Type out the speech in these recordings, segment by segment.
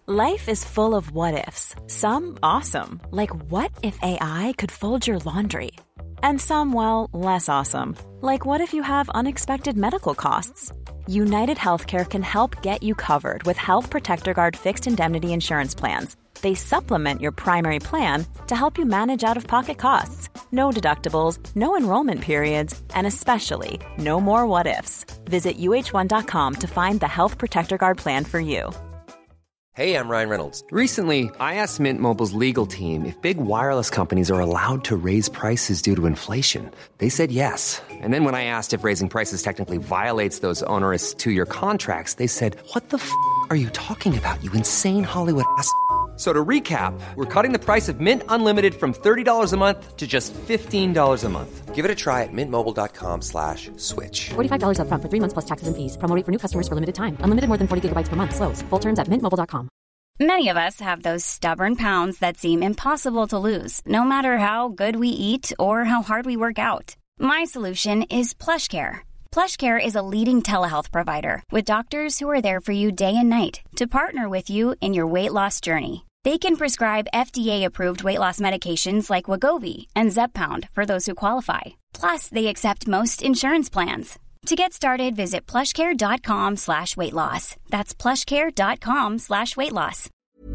Life is full of what-ifs. Some awesome, like what if AI could fold your laundry? And some, well, less awesome, like what if you have unexpected medical costs? United Healthcare can help get you covered with Health Protector Guard fixed indemnity insurance plans. They supplement your primary plan to help you manage out-of-pocket costs. No deductibles, no enrollment periods, and especially no more what-ifs. Visit uh1.com to find the Health Protector Guard plan for you. Hey, I'm Ryan Reynolds. Recently, I asked Mint Mobile's legal team if big wireless companies are allowed to raise prices due to inflation. They said yes. And then when I asked if raising prices technically violates those onerous two-year contracts, they said, "What the f*** are you talking about, you insane Hollywood ass?" So to recap, we're cutting the price of Mint Unlimited from $30 a month to just $15 a month. Give it a try at mintmobile.com/switch. $45 up front for 3 months plus taxes and fees. Promo rate for new customers for limited time. Unlimited more than 40 gigabytes per month. Slows full terms at mintmobile.com. Many of us have those stubborn pounds that seem impossible to lose, no matter how good we eat or how hard we work out. My solution is PlushCare. PlushCare is a leading telehealth provider with doctors who are there for you day and night to partner with you in your weight loss journey. They can prescribe FDA-approved weight loss medications like Wegovy and Zepbound for those who qualify. Plus, they accept most insurance plans. To get started, visit plushcare.com/weightloss. That's plushcare.com/weightloss.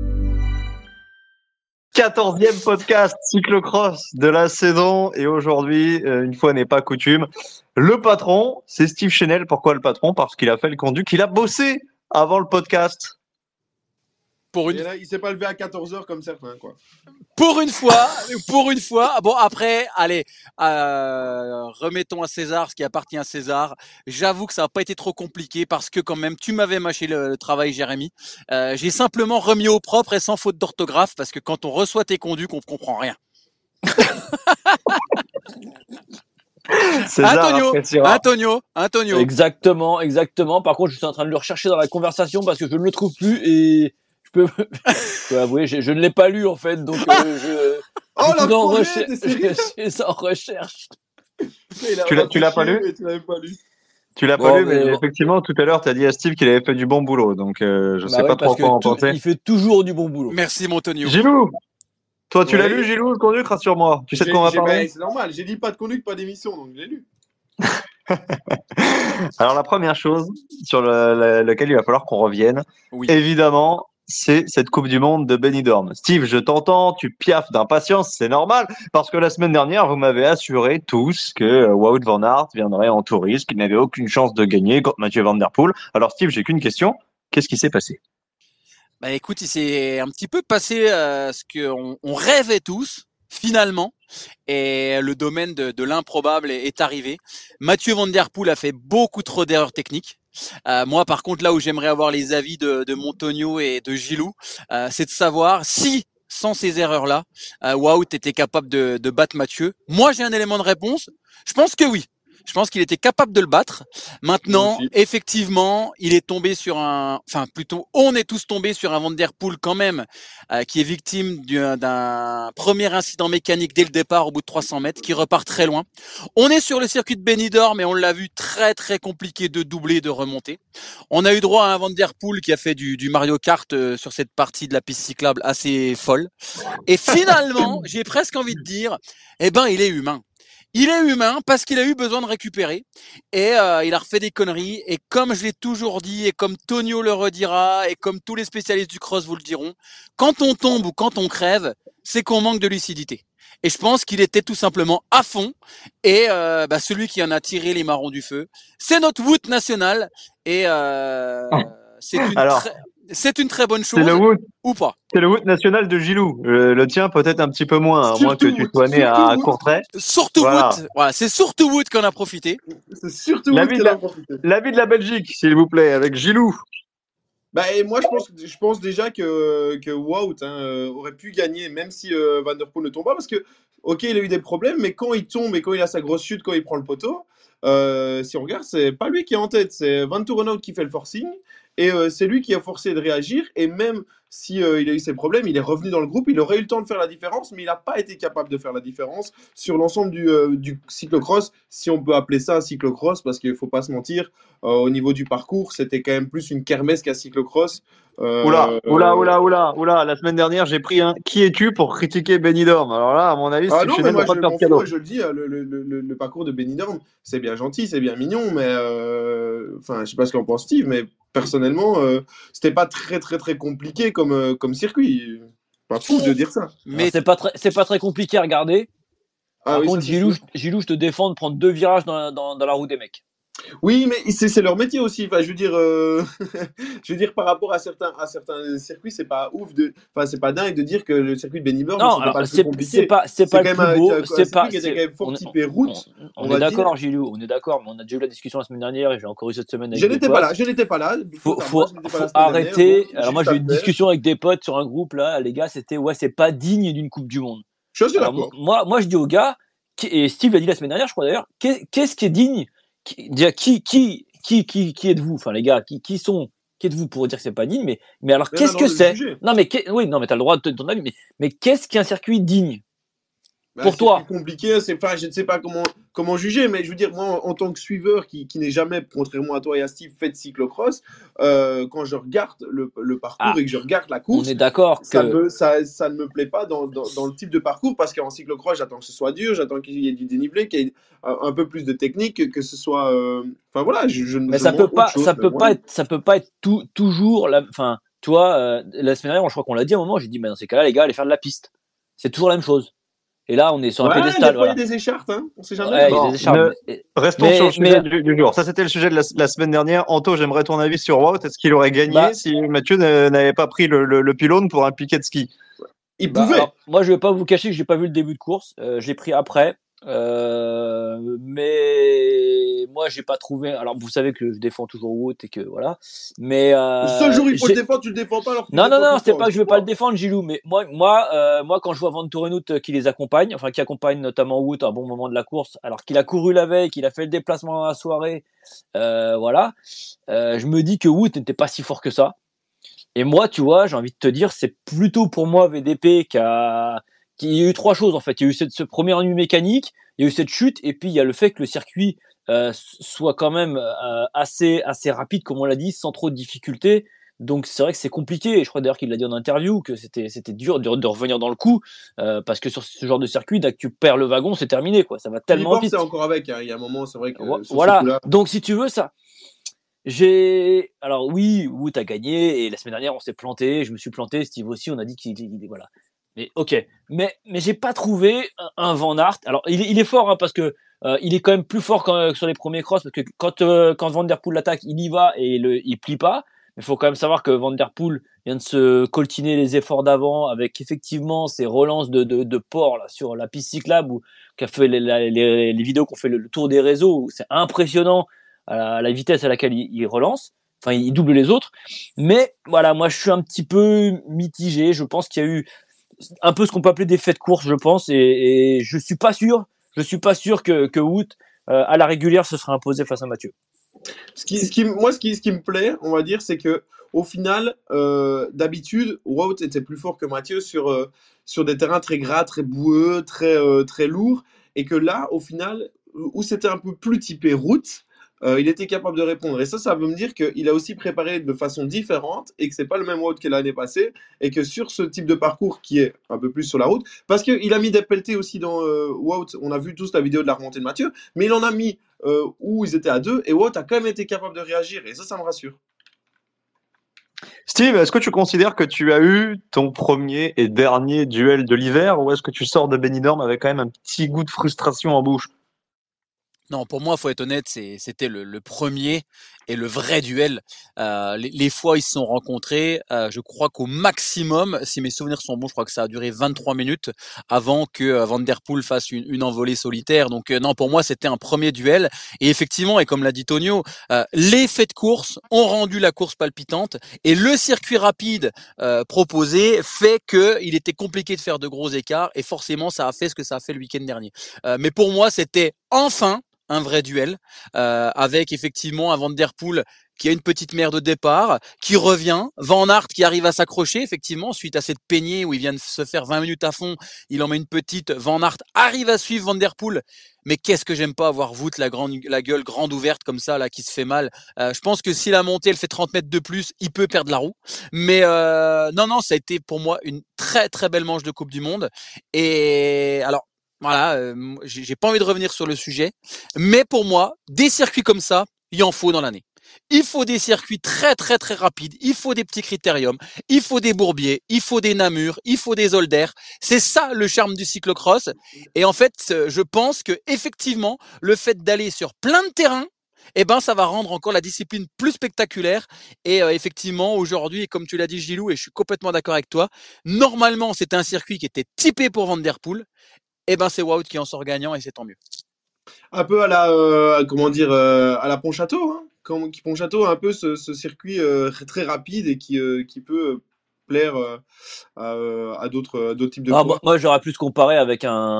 14e podcast cyclocross de la saison. Et aujourd'hui, une fois n'est pas coutume, le patron, c'est Steve Chenel. Pourquoi le patron? Parce qu'il a fait le conduit, qu'il a bossé avant le podcast. Et là, il s'est pas levé à 14h comme certains, quoi. Pour une fois. Bon, après, allez, remettons à César ce qui appartient à César. J'avoue que ça n'a pas été trop compliqué parce que quand même, tu m'avais mâché le travail, Jérémy. J'ai simplement remis au propre et sans faute d'orthographe parce que quand on reçoit tes conduits, on ne comprend rien. Antonio. Exactement. Par contre, je suis en train de le rechercher dans la conversation parce que je ne le trouve plus et je peux avouer, je ne l'ai pas lu en fait, donc je suis en recherche. Tu l'as pas lu? Tu l'as pas lu, mais effectivement, tout à l'heure, tu as dit à Steve qu'il avait fait du bon boulot, donc je sais pas trop quoi en penser. Il fait toujours du bon boulot. Merci, mon Antonio. Gilou, toi, tu l'as lu, Gilou, le conduit, rassure-moi. Tu sais de quoi on va parler? C'est normal, j'ai dit pas de conduite, pas d'émission, donc je l'ai lu. Alors, la première chose sur laquelle il va falloir qu'on revienne, évidemment, c'est cette Coupe du Monde de Benidorm. Steve, je t'entends, tu piaffes d'impatience, c'est normal, parce que la semaine dernière, vous m'avez assuré tous que Wout van Aert viendrait en touriste, qu'il n'avait aucune chance de gagner contre Mathieu Van Der Poel. Alors Steve, j'ai qu'une question, qu'est-ce qui s'est passé? Bah écoute, il s'est un petit peu passé ce qu'on rêvait tous, finalement, et le domaine de l'improbable est arrivé. Mathieu Van Der Poel a fait beaucoup trop d'erreurs techniques. Moi, par contre, là où j'aimerais avoir les avis de Montonio et de Gilou, c'est de savoir si, sans ces erreurs-là, Wout était capable de battre Mathieu. Moi, j'ai un élément de réponse. Je pense que oui. Je pense qu'il était capable de le battre. Maintenant, effectivement, il est tombé sur on est tous tombés sur un Van Der Poel quand même, qui est victime d'un premier incident mécanique dès le départ au bout de 300 mètres, qui repart très loin. On est sur le circuit de Benidorm, mais on l'a vu très très compliqué de doubler, de remonter. On a eu droit à un Van Der Poel qui a fait du Mario Kart sur cette partie de la piste cyclable assez folle. Et finalement, j'ai presque envie de dire, il est humain. Il est humain parce qu'il a eu besoin de récupérer et il a refait des conneries. Et comme je l'ai toujours dit et comme Tonio le redira et comme tous les spécialistes du cross vous le diront, quand on tombe ou quand on crève, c'est qu'on manque de lucidité. Et je pense qu'il était tout simplement à fond. Et celui qui en a tiré les marrons du feu, c'est notre Wout national. Et c'est une très bonne chose, ou pas? C'est le Wout national de Gilou. Le tien peut-être un petit peu moins, à moins que tu sois né à Courtrai. Surtout voilà. Wout. Voilà, c'est surtout Wout qu'on a profité. C'est surtout Wout qu'on a profité. L'avis de la Belgique, s'il vous plaît, avec Gilou. Et moi, je pense déjà que Wout aurait pu gagner, même si Van Der Poel ne tombe pas, parce que, ok, il a eu des problèmes, mais quand il tombe et quand il a sa grosse chute, quand il prend le poteau, si on regarde, c'est pas lui qui est en tête, c'est Van Turenhout qui fait le forcing. Et c'est lui qui a forcé de réagir. Et même si il a eu ses problèmes, il est revenu dans le groupe, il aurait eu le temps de faire la différence, mais il n'a pas été capable de faire la différence sur l'ensemble du cyclocross, si on peut appeler ça un cyclocross, parce qu'il faut pas se mentir, au niveau du parcours, c'était quand même plus une kermesse qu'un cyclocross. Oula, la semaine dernière, j'ai pris un qui es-tu pour critiquer Benidorm. Alors là, à mon avis, Ah Steve non, mais Chenel moi va pas je te faire m'en de cadeau. fous, je le dis, le parcours de Benidorm, c'est bien gentil, c'est bien mignon, mais enfin, je sais pas ce qu'en pense Steve, mais personnellement, c'était pas très très très compliqué comme circuit. Pas fou de dire ça. Mais c'est pas très compliqué à regarder. Ah Par oui, contre, ça, c'est sûr. Gilou, je te défends de prendre 2 virages dans la roue des mecs. Oui, mais c'est leur métier aussi. Enfin, je veux dire, je veux dire par rapport à certains circuits, c'est pas ouf enfin, c'est pas dingue de dire que le circuit de Benidorm Non, c'était alors pas le plus compliqué. c'est pas le quand même plus beau, un c'est pas, circuit qui était quand même fort on, typé route. on va est d'accord, dire. Gilou, on est d'accord, mais on a déjà eu la discussion la semaine dernière et j'ai encore eu cette semaine avec Je des n'étais potes. pas là, je n'étais pas là. Faut Faut arrêter. Alors moi, j'ai eu une discussion avec des potes sur un groupe là, les gars, c'était ouais, c'est pas digne d'une Coupe du Monde. Je suis Alors d'accord. moi, je dis aux gars, et Steve l'a dit la semaine dernière, je crois d'ailleurs, qu'est-ce qui est digne? Déjà, qui êtes-vous? Enfin, les gars, qui êtes-vous pour dire que c'est pas digne? Mais alors, Mais qu'est-ce que c'est? juger. Non, mais oui, non, mais t'as le droit de ton avis, mais qu'est-ce qu'un circuit digne? Bah, Pour toi? C'est compliqué, je ne sais pas comment juger, mais je veux dire, moi, en tant que suiveur qui n'est jamais, contrairement à toi et à Steve, fait de cyclocross, quand je regarde le parcours et que je regarde la course, on est d'accord ça ne me plaît pas dans le type de parcours, parce qu'en cyclocross, j'attends que ce soit dur, j'attends qu'il y ait du dénivelé, qu'il y ait un peu plus de technique, que ce soit. Enfin voilà, mais ça peut pas être toujours enfin, tu vois, la semaine dernière, je crois qu'on l'a dit à un moment, j'ai dit, mais dans ces cas-là, les gars, allez faire de la piste. C'est toujours la même chose. Et là, on est sur un pédestal. Des fois, il y a des écharpes, hein. On sait jamais. Ouais, il y a des écharpes. Restons sur le sujet du jour. Ça, c'était le sujet de la semaine dernière. Anto, j'aimerais ton avis sur Wout. Est-ce qu'il aurait gagné si Mathieu n'avait pas pris le pylône pour un piquet de ski? Il pouvait. Alors, moi, je vais pas vous cacher que j'ai pas vu le début de course. J'ai pris après. Mais moi, j'ai pas trouvé. Alors, vous savez que je défends toujours Wout et que voilà. Mais le seul jour où il faut le défendre, tu le défends pas. Alors non, c'est pas que je vais pas le défendre, Gilou. Mais moi, quand je vois Van Torenhout qui les accompagne, enfin qui accompagne notamment Wout à un bon moment de la course, alors qu'il a couru la veille, qu'il a fait le déplacement dans la soirée, voilà. Je me dis que Wout n'était pas si fort que ça. Et moi, tu vois, j'ai envie de te dire, c'est plutôt pour moi VDP qui a eu 3 choses en fait. Il y a eu ce premier ennui mécanique, il y a eu cette chute, et puis il y a le fait que le circuit soit quand même assez rapide, comme on l'a dit, sans trop de difficultés. Donc c'est vrai que c'est compliqué. Et je crois d'ailleurs qu'il l'a dit en interview que c'était dur de revenir dans le coup parce que sur ce genre de circuit, dès que tu perds le wagon, c'est terminé quoi. Ça va tellement vite. C'est encore avec. Hein. Il y a un moment, c'est vrai que voilà. Donc si tu veux ça. Alors oui, Wout a gagné et la semaine dernière on s'est planté, je me suis planté, Steve aussi, on a dit qu'il voilà. Mais ok, mais j'ai pas trouvé un Van Aert. Alors il est fort hein, parce que il est quand même plus fort sur les premiers crosses parce que quand Van Der Poel l'attaque, il y va et il plie pas. Mais il faut quand même savoir que Van Der Poel vient de se coltiner les efforts d'avant avec effectivement ces relances de port là sur la piste cyclable où qu'a fait les vidéos qu'on fait le tour des réseaux où c'est impressionnant. À la vitesse à laquelle il relance, enfin il double les autres, mais voilà, moi je suis un petit peu mitigé, je pense qu'il y a eu un peu ce qu'on peut appeler des faits de course, je pense, et je suis pas sûr que Wout à la régulière se sera imposé face à Mathieu. Ce qui me plaît, on va dire, c'est que au final, d'habitude, Wout était plus fort que Mathieu sur des terrains très gras, très boueux, très lourds, et que là, au final, où c'était un peu plus typé route, il était capable de répondre. Et ça veut me dire qu'il a aussi préparé de façon différente et que c'est pas le même Wout que l'année passée et que sur ce type de parcours qui est un peu plus sur la route, parce qu'il a mis des pelletés aussi dans Wout, on a vu tous la vidéo de la remontée de Mathieu, mais il en a mis où ils étaient à 2 et Wout a quand même été capable de réagir et ça me rassure. Steve, est-ce que tu considères que tu as eu ton premier et dernier duel de l'hiver ou est-ce que tu sors de Benidorm avec quand même un petit goût de frustration en bouche? Non, pour moi, faut être honnête, c'était le premier et le vrai duel. Les fois ils se sont rencontrés, je crois qu'au maximum, si mes souvenirs sont bons, je crois que ça a duré 23 minutes avant que Van Der Poel fasse une envolée solitaire. Donc non, pour moi, c'était un premier duel. Et effectivement, et comme l'a dit Tonio, les faits de course ont rendu la course palpitante et le circuit rapide proposé fait que il était compliqué de faire de gros écarts et forcément, ça a fait ce que ça a fait le week-end dernier. Mais pour moi, c'était enfin un vrai duel avec effectivement un Van Der Poel qui a une petite merde de départ, qui revient, Van Aert qui arrive à s'accrocher effectivement suite à cette peignée où il vient de se faire 20 minutes à fond, il en met une petite, Van Aert arrive à suivre Van Der Poel, mais qu'est-ce que j'aime pas avoir Wout la gueule grande ouverte comme ça là qui se fait mal. Je pense que si la montée elle fait 30 mètres de plus, il peut perdre la roue. Mais non, ça a été pour moi une très très belle manche de Coupe du Monde. Et alors voilà, j'ai pas envie de revenir sur le sujet, mais pour moi, des circuits comme ça, il en faut dans l'année. Il faut des circuits très très très rapides, il faut des petits critériums, il faut des Bourbiers, il faut des Namur, il faut des Zolder. C'est ça le charme du cyclocross. Et en fait, je pense que effectivement, le fait d'aller sur plein de terrains, eh ben, ça va rendre encore la discipline plus spectaculaire. Et effectivement, aujourd'hui, comme tu l'as dit, Gilou, et je suis complètement d'accord avec toi, normalement, c'était un circuit qui était typé pour Van Der Poel. Eh ben, c'est Wout qui en sort gagnant et c'est tant mieux. Un peu à la, à la Pontchâteau, hein. Pontchâteau a un peu ce circuit très rapide et qui peut plaire à d'autres types de coureurs. Moi, j'aurais plus comparé avec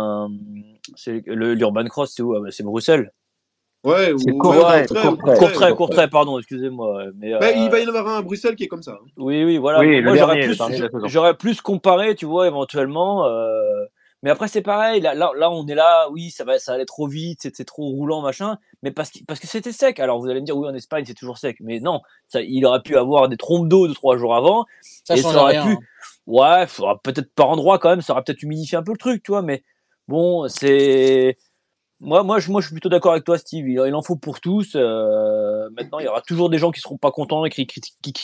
l'Urban Cross, c'est où? C'est Bruxelles. Ouais, c'est Courtrai, pardon, excusez-moi. Mais, il va y en avoir un à Bruxelles qui est comme ça. Hein. Oui, voilà. Oui, moi, j'aurais plus comparé, tu vois, éventuellement. Mais après, c'est pareil. Là, on est là. Oui, ça allait trop vite, c'est trop roulant, machin. Mais parce que c'était sec. Alors, vous allez me dire, oui, en Espagne, c'est toujours sec. Mais non, il aurait pu avoir des trompes d'eau 2-3 jours avant. Ça aurait pu. Ouais, faudra peut-être par endroit quand même. Ça aurait peut-être humidifié un peu le truc, tu vois. Mais bon, c'est. Moi, je suis plutôt d'accord avec toi, Steve. Il en faut pour tous. Maintenant, il y aura toujours des gens qui seront pas contents et qui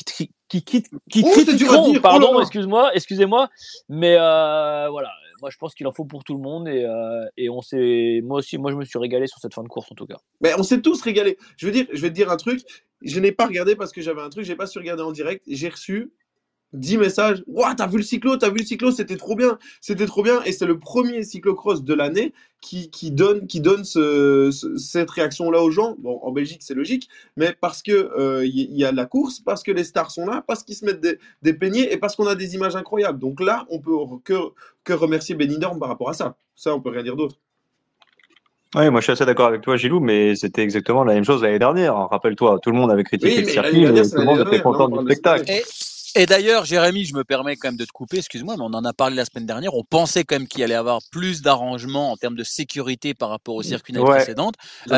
critiqueront. Pardon, excusez-moi. Mais voilà. Moi, je pense qu'il en faut pour tout le monde et on s'est. Moi, je me suis régalé sur cette fin de course en tout cas. Mais on s'est tous régalés. Je vais te dire un truc. Je n'ai pas regardé parce que j'avais un truc. J'ai pas su regarder en direct. J'ai reçu 10 messages. Ouah, t'as vu le cyclo, c'était trop bien. Et c'est le premier cyclocross de l'année qui donne cette réaction-là aux gens. Bon, en Belgique, c'est logique, mais parce que y a la course, parce que les stars sont là, parce qu'ils se mettent des peignets et parce qu'on a des images incroyables. Donc là, on peut que remercier Benidorm par rapport à ça. Ça, on peut rien dire d'autre. Oui, moi je suis assez d'accord avec toi, Gilou, mais c'était exactement la même chose l'année dernière. Rappelle-toi, tout le monde avait critiqué le circuit, mais tout le monde était content du spectacle. Et d'ailleurs, Jérémy, je me permets quand même de te couper, excuse-moi, mais on en a parlé la semaine dernière. On pensait quand même qu'il allait y avoir plus d'arrangements en termes de sécurité par rapport au circuit précédente.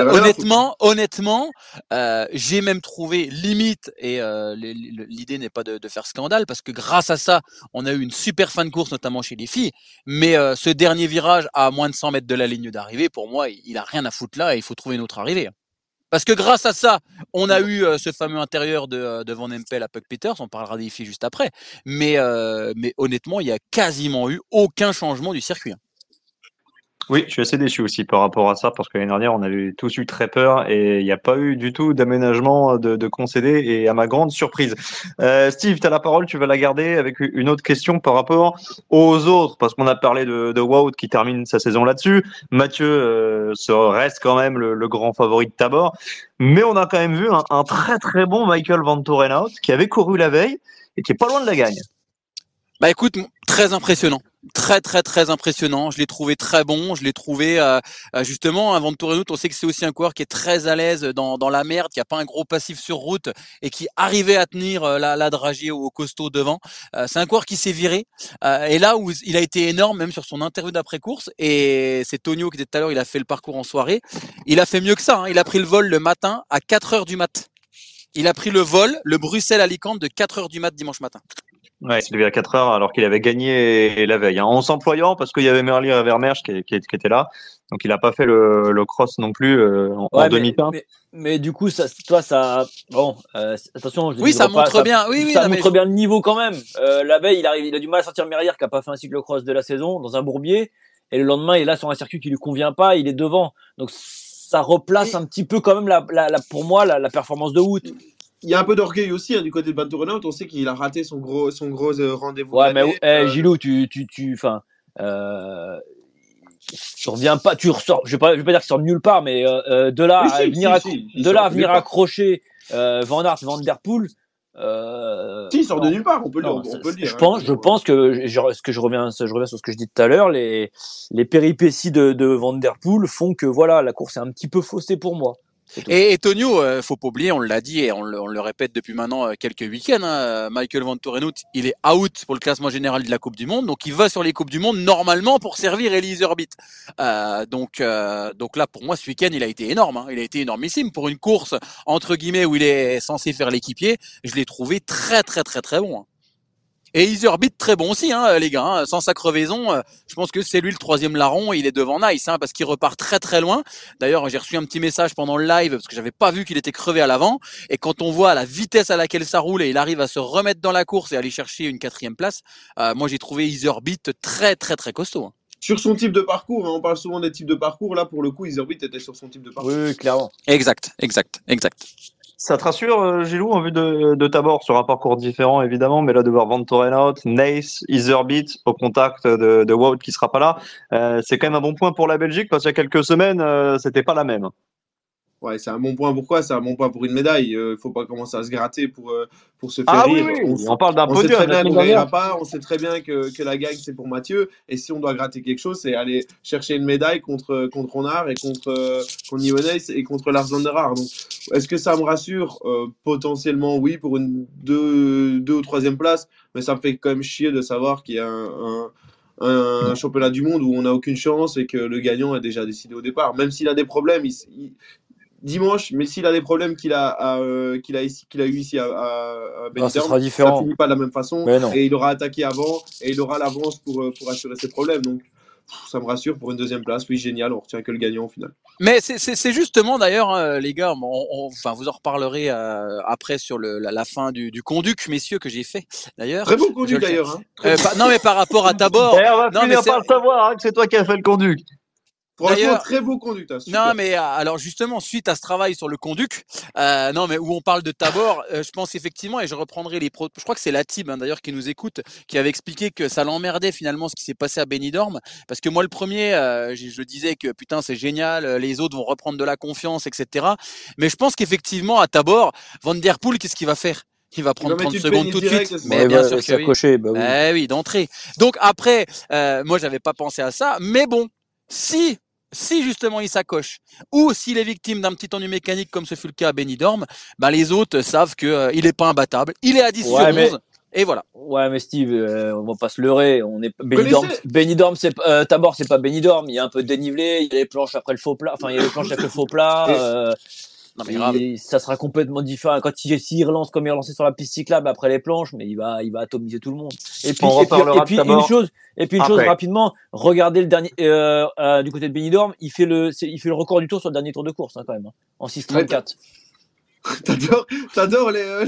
Honnêtement, j'ai même trouvé limite, et l'idée n'est pas de faire scandale, parce que grâce à ça, on a eu une super fin de course, notamment chez les filles. Mais ce dernier virage à moins de 100 mètres de la ligne d'arrivée, pour moi, il a rien à foutre là et il faut trouver une autre arrivée. Parce que grâce à ça, on a eu ce fameux intérieur de Van Empel à Puck Peters, on parlera des filles juste après, mais honnêtement, il y a quasiment eu aucun changement du circuit. Oui, je suis assez déçu aussi par rapport à ça, parce que l'année dernière, on avait tous eu très peur et il n'y a pas eu du tout d'aménagement de concédé, et à ma grande surprise. Steve, tu as la parole, tu vas la garder avec une autre question par rapport aux autres, parce qu'on a parlé de Wout qui termine sa saison là-dessus. Mathieu reste quand même le grand favori de Tabor, mais on a quand même vu un très très bon Michael Vantorenhout qui avait couru la veille et qui est pas loin de la gagne. Bah écoute, très impressionnant. Très très très impressionnant, je l'ai trouvé très bon, je l'ai trouvé justement avant de Vantorenhout, on sait que c'est aussi un coureur qui est très à l'aise dans la merde, qui a pas un gros passif sur route et qui arrivait à tenir la dragée au costaud devant. C'est un coureur qui s'est viré et là où il a été énorme même sur son interview d'après course, et c'est Tonio qui était tout à l'heure, il a fait le parcours en soirée, il a fait mieux que ça, hein. Il a pris le vol le matin à 4h du mat. Il a pris le vol, le Bruxelles-Alicante de 4h du mat dimanche matin. Ouais, il s'est levé à 4h alors qu'il avait gagné la veille, hein, en s'employant, parce qu'il y avait Merlier et Vermeersch qui était là. Donc il n'a pas fait le cross non plus en demi-teinte. Mais du coup, ça, bon, attention. Oui, ça montre bien. Ça montre bien le niveau quand même. La veille, il a du mal à sortir Merlier qui n'a pas fait un cyclocross de la saison dans un bourbier, et le lendemain, il est là sur un circuit qui lui convient pas, il est devant. Donc ça replace un petit peu quand même pour moi la performance de Wout. Il y a un peu d'orgueil aussi, hein, du côté de Vantorenhout. On sait qu'il a raté son gros rendez-vous. Ouais, mais Gilou, tu reviens pas, tu ressors. Je vais pas dire qu'il sort de nulle part, mais de là à venir accrocher Van Aert, Van Der Poel. Si, il sort de nulle part, on peut le dire. Je pense que je reviens sur ce que je dis tout à l'heure, les péripéties de Van Der Poel font que voilà, la course est un petit peu faussée pour moi. Et Tonio, faut pas oublier, on l'a dit et on le répète depuis maintenant quelques week-ends, hein, Michael Van Torenhout, il est out pour le classement général de la Coupe du Monde, donc il va sur les Coupes du Monde normalement pour servir Elie Iserbyt. Donc là, pour moi, ce week-end, il a été énorme, hein, il a été énormissime pour une course entre guillemets où il est censé faire l'équipier. Je l'ai trouvé très très très très bon. Hein. Et Iserbyt très bon aussi, hein, les gars. Hein, sans sa crevaison, je pense que c'est lui le troisième larron. Il est devant Nice, hein, parce qu'il repart très très loin. D'ailleurs, j'ai reçu un petit message pendant le live parce que j'avais pas vu qu'il était crevé à l'avant. Et quand on voit la vitesse à laquelle ça roule et il arrive à se remettre dans la course et aller chercher une 4e place, moi j'ai trouvé Iserbyt très très très costaud. Hein. Sur son type de parcours, hein, on parle souvent des types de parcours. Là, pour le coup, Iserbyt était sur son type de parcours. Oui, clairement. Exact. Ça te rassure, Gilou, en vue de Tabor, sur un parcours différent, évidemment, mais là, de voir Van Torenhout, Nace, Iserbyt au contact de Wout qui sera pas là, c'est quand même un bon point pour la Belgique, parce qu'il y a quelques semaines, c'était pas la même. Ouais, c'est un bon point. Pourquoi? C'est un bon point pour une médaille. Il faut pas commencer à se gratter pour se faire rire. Oui. On parle d'un podium. On sait très bien qu'on gagnera pas. On sait très bien que la gagne, c'est pour Mathieu. Et si on doit gratter quelque chose, c'est aller chercher une médaille contre Ronard et contre Niones et contre Lars van der Haar. Donc, est-ce que ça me rassure? Potentiellement, oui, pour une 2 ou 3e place. Mais ça me fait quand même chier de savoir qu'il y a un championnat du monde où on n'a aucune chance et que le gagnant est déjà décidé au départ. Même s'il a des problèmes, dimanche, mais s'il a des problèmes qu'il a eu ici à Benidorm, ça sera différent. Ça finit pas de la même façon et il aura attaqué avant et il aura l'avance pour assurer ses problèmes. Donc ça me rassure pour une 2e place. Oui, génial, on retient que le gagnant au final. Mais c'est justement d'ailleurs, les gars, enfin vous en reparlerez après sur la fin du conduc, messieurs, que j'ai fait d'ailleurs. Très beau conduc d'ailleurs. Hein. Non mais par rapport à Tabor. On va finir par le savoir que c'est toi qui as fait le conduc. Franchement, très beau conduc. Non, mais alors justement, suite à ce travail sur le conduc, non, mais où on parle de Tabor, je pense effectivement, et je reprendrai je crois que c'est Latib d'ailleurs qui nous écoute, qui avait expliqué que ça l'emmerdait finalement ce qui s'est passé à Benidorm, parce que moi le premier, je disais que putain c'est génial, les autres vont reprendre de la confiance, etc. Mais je pense qu'effectivement à Tabor, Van Der Poel, qu'est-ce qu'il va faire? Il va prendre 30 secondes tout de suite. Mais bien sûr que oui. Coché, bah oui. Oui, d'entrée. Donc après, moi j'avais pas pensé à ça, mais bon, si justement il s'accroche, ou s'il est victime d'un petit ennui mécanique comme ce fut le cas à Benidorm, bah les autres savent que il est pas imbattable, il est à 10 sur 11, et voilà. Ouais, mais Steve, on va pas se leurrer, Benidorm, c'est Tabor, c'est pas Benidorm, il y a un peu de dénivelé, il y a les planches après le faux plat, enfin il y a les planches avec le faux plat. Non, mais ça sera complètement différent quand s'il relance comme il relancé sur la piste cyclable après les planches, mais il va atomiser tout le monde. Et puis une chose rapidement, regardez le dernier du côté de Benidorm, il fait le record du tour sur le dernier tour de course, hein, quand même, hein, en 6:34. T'adores les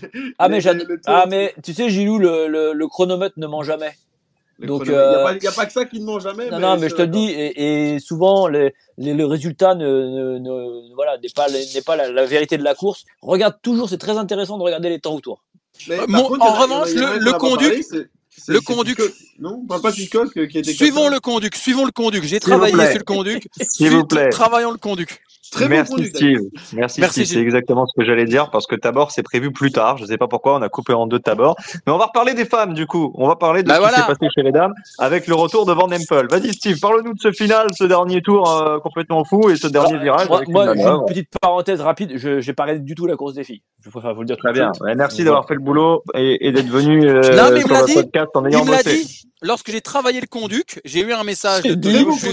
mais tu sais, Gilou, le chronomètre ne ment jamais. Donc il y a pas que ça qui ne ment jamais. Non, mais je te le dis, et souvent le résultat n'est pas la vérité de la course. Regarde toujours, c'est très intéressant de regarder les temps autour. En revanche, le conduc. Le conduc. Non, pas Pitcock qui était. Suivons le conduc. J'ai travaillé sur le conduc. S'il vous plaît. Travaillons le conduc. Merci Steve. Merci Steve. C'est exactement ce que j'allais dire parce que Tabor c'est prévu plus tard. Je sais pas pourquoi on a coupé en deux Tabor. Mais on va reparler des femmes du coup. On va parler de ce qui s'est passé chez les dames avec le retour de Van Empel. Vas-y Steve, parle-nous de ce final, ce dernier tour complètement fou et ce dernier virage. Moi une petite parenthèse rapide. J'ai pas regardé du tout la course des filles. Je préfère vous le dire tout de suite. Très bien. Merci d'avoir fait le boulot et d'être venu sur le podcast en ayant bossé. Lorsque j'ai travaillé le conduc, j'ai eu un message de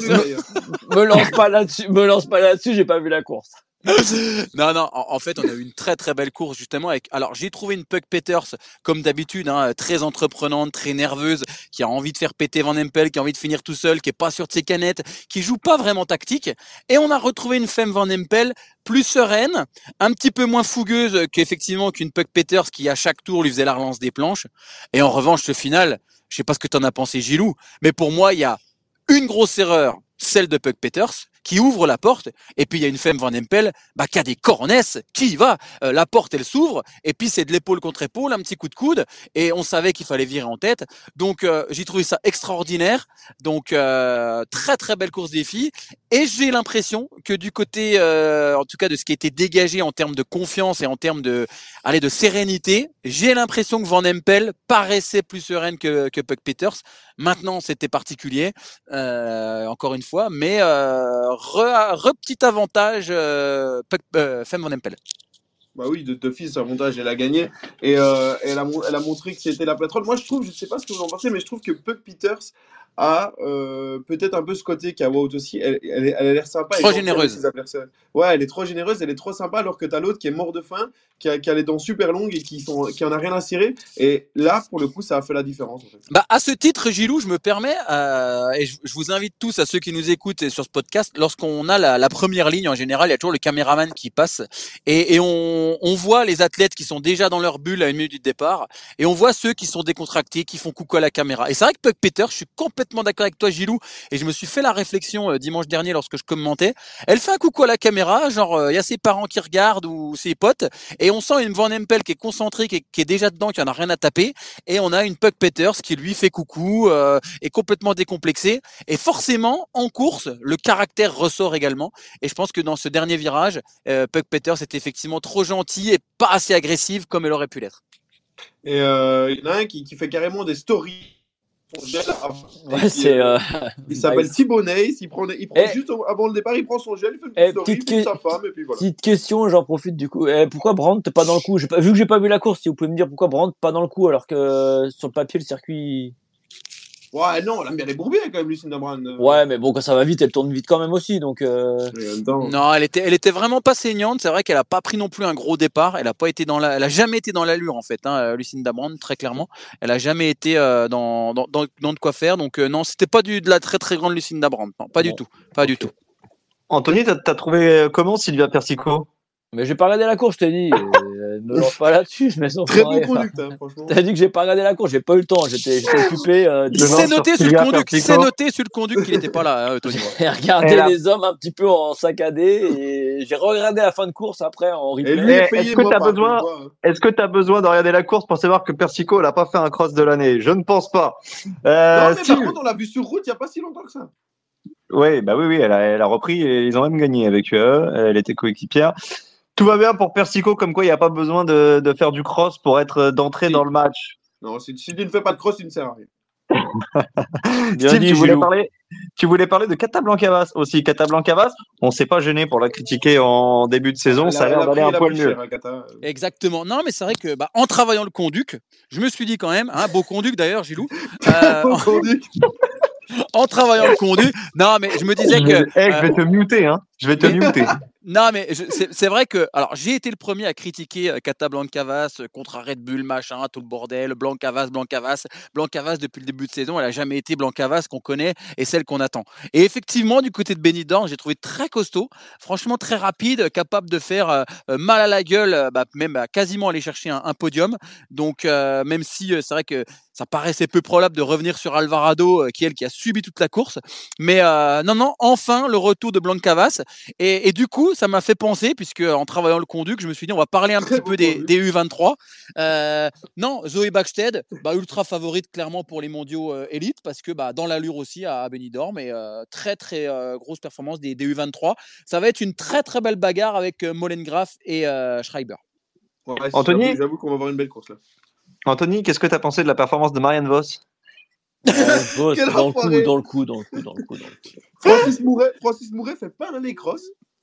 me lance pas là-dessus, j'ai pas vu la course. Non, en fait, on a eu une très très belle course justement alors j'ai trouvé une Puck Peters comme d'habitude, hein, très entreprenante, très nerveuse, qui a envie de faire péter Van Empel, qui a envie de finir tout seul, qui est pas sûr de ses canettes, qui joue pas vraiment tactique. Et on a retrouvé une femme Van Empel plus sereine, un petit peu moins fougueuse qu'une Puck Peters qui à chaque tour lui faisait la relance des planches. Et en revanche, ce final, je sais pas ce que t'en as pensé, Gilou, mais pour moi, il y a une grosse erreur, celle de Puck Peters, qui ouvre la porte, et puis il y a une femme Van Empel qui a des cornesses, qui y va, la porte elle s'ouvre, et puis c'est de l'épaule contre épaule, un petit coup de coude, et on savait qu'il fallait virer en tête, donc j'ai trouvé ça extraordinaire, donc très très belle course des filles, et j'ai l'impression que du côté, en tout cas de ce qui a été dégagé en termes de confiance et en termes de sérénité, j'ai l'impression que Van Empel paraissait plus sereine que Puck Peters. Maintenant c'était particulier, encore une fois, mais petit avantage Femme Van Empel. Bah oui, d'office, avantage, elle a gagné. Et elle a montré que c'était la patronne. Moi, je trouve, je sais pas ce que vous en pensez, mais je trouve que Puck Peters a peut-être un peu ce côté qu'a Wout aussi. Elle a l'air sympa. Trop généreuse. Ouais, elle est trop généreuse, elle est trop sympa, alors que t'as l'autre qui est mort de faim, qui a les dents super longues et qui en a rien à cirer. Et là, pour le coup, ça a fait la différence. En fait. Bah, à ce titre, Gilou, je me permets, et je vous invite tous, à ceux qui nous écoutent sur ce podcast, lorsqu'on a la première ligne, en général, il y a toujours le caméraman qui passe, et on voit les athlètes qui sont déjà dans leur bulle à 1 minute du départ, et on voit ceux qui sont décontractés, qui font coucou à la caméra. Et c'est vrai que Puck Peters, je suis complètement d'accord avec toi, Gilou, et je me suis fait la réflexion dimanche dernier lorsque je commentais. Elle fait un coucou à la caméra, genre, il y a ses parents qui regardent, ou ses potes, et on sent une Van Empel qui est concentrée, qui est déjà dedans, qui en a rien à taper, et on a une Puck Peters qui lui fait coucou, est complètement décomplexé, et forcément en course le caractère ressort également, et je pense que dans ce dernier virage Puck Peters est effectivement trop gentil et pas assez agressive comme elle aurait pu l'être. Et il y en a un qui fait carrément des stories. Ouais, il s'appelle Thibonnet, il prend juste avant le départ, il prend son gel, il fait une petite story, il fait sa femme, et puis voilà. Petite question, j'en profite du coup. Pourquoi Brandt pas dans le coup? Vu que j'ai pas vu la course, si vous pouvez me dire pourquoi Brandt pas dans le coup alors que sur le papier le circuit. Ouais, non, elle a bien les bourbiers quand même, Lucinda Brand. Ouais, mais bon, quand ça va vite, elle tourne vite quand même aussi, donc. Non, elle était vraiment pas saignante. C'est vrai qu'elle a pas pris non plus un gros départ. Elle a jamais été dans l'allure en fait, Lucinda Brand, très clairement. Elle a jamais été dans de quoi faire. Donc non, c'était pas de la très très grande Lucinda Brand. Non, pas du tout, du tout. Anthony, t'as trouvé comment Sylvia Persico? Mais j'ai pas regardé la course, je t'ai dit. Ne lance pas là-dessus, je mets son très bon conduct, franchement. T'as dit que j'ai pas regardé la course, j'ai pas eu le temps, j'étais occupé. C'est noté sur le conduct qu'il était pas là, Tony. J'ai regardé les hommes un petit peu en saccadé et j'ai regardé la fin de course après en replay. Et lui est payé, est-ce que t'as besoin de regarder la course pour savoir que Persico elle a pas fait un cross de l'année? Je ne pense pas. Non, mais par contre, on l'a vu sur route il y a pas si longtemps que ça. Oui, elle a repris et ils ont même gagné avec eux. Elle était coéquipière. Tout va bien pour Persico, comme quoi il n'y a pas besoin de faire du cross pour être d'entrée dans le match. Non, si tu ne fais pas de cross, tu ne sers à rien. Steve, tu voulais parler de Catablancavas aussi. Catablancavas, on s'est pas gêné pour la critiquer en début de saison, ça a l'air d'aller un poil mieux. Exactement. Non, mais c'est vrai que en travaillant le conduct, je me suis dit quand même, beau conduct d'ailleurs, Gilou. Beau conduct. En travaillant le conduit. Non, mais je me disais que. Je vais te muter, hein. Je vais te muter. Non, mais c'est vrai que. Alors, j'ai été le premier à critiquer Catablancavas contre Red Bull, machin, tout le bordel. Blancavas. Blancavas, depuis le début de saison, elle n'a jamais été Blancavas qu'on connaît et celle qu'on attend. Et effectivement, du côté de Benidorm, j'ai trouvé très costaud, franchement très rapide, capable de faire mal à la gueule, même quasiment aller chercher un podium. Donc, même si c'est vrai que ça paraissait peu probable de revenir sur Alvarado, qui a subi toute la course. Mais non, enfin le retour de Blancavas. Et du coup, ça m'a fait penser, puisque en travaillant le conduct, je me suis dit, on va parler un petit peu des U23. Non, Zoe Bachsted, ultra favorite clairement pour les mondiaux élites, parce que dans l'allure aussi à Benidorm, et très très grosse performance des U23. Ça va être une très très belle bagarre avec Molengraaf et Schreiber. Ouais, Anthony, j'avoue qu'on va avoir une belle course là. Anthony, qu'est-ce que tu as pensé de la performance de Marianne Vos? Vos dans le coup. Francis Mouret fait pas un cross.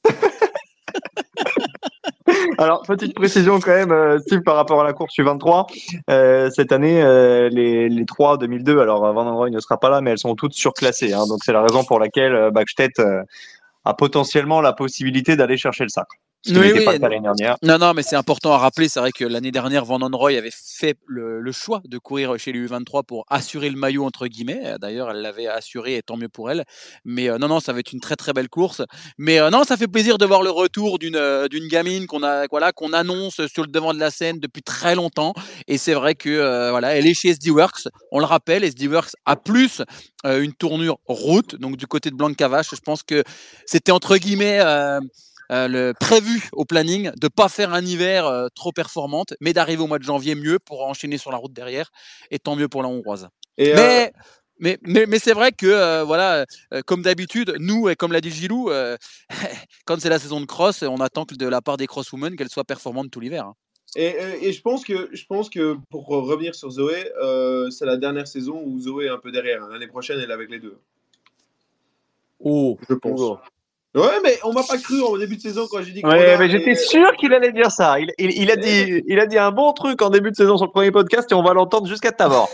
Alors, petite précision quand même, Steve, par rapport à la course U23. Cette année, les 3 2002, alors Van Androoy ne sera pas là, mais elles sont toutes surclassées. Hein, donc, c'est la raison pour laquelle Bachstedt a potentiellement la possibilité d'aller chercher le sacre. Ce qui n'était pas le cas l'année dernière. Non, mais c'est important à rappeler. C'est vrai que l'année dernière, Van Androoy avait fait le choix de courir chez les U23 pour assurer le maillot, entre guillemets. D'ailleurs, elle l'avait assuré et tant mieux pour elle. Mais non, ça va être une très très belle course. Mais non, ça fait plaisir de voir le retour d'une gamine qu'on annonce sur le devant de la scène depuis très longtemps. Et c'est vrai que elle est chez SD Works. On le rappelle, SD Works a plus une tournure route. Donc du côté de Blancavas, je pense que c'était entre guillemets le prévu au planning de pas faire un hiver trop performante, mais d'arriver au mois de janvier mieux pour enchaîner sur la route derrière, et tant mieux pour la Hongroise. Mais c'est vrai que comme d'habitude, nous, et comme l'a dit Gilou, quand c'est la saison de cross, on attend que de la part des crosswomen qu'elles soient performantes tout l'hiver. Hein. Et je pense que pour revenir sur Zoé, c'est la dernière saison où Zoé est un peu derrière. L'année prochaine, elle est avec les deux. Oh, je pense. Ouais, mais on m'a pas cru en début de saison quand j'ai dit que. Ouais, mais j'étais sûr qu'il allait dire ça. Il a dit un bon truc en début de saison sur le premier podcast et on va l'entendre jusqu'à Tabor.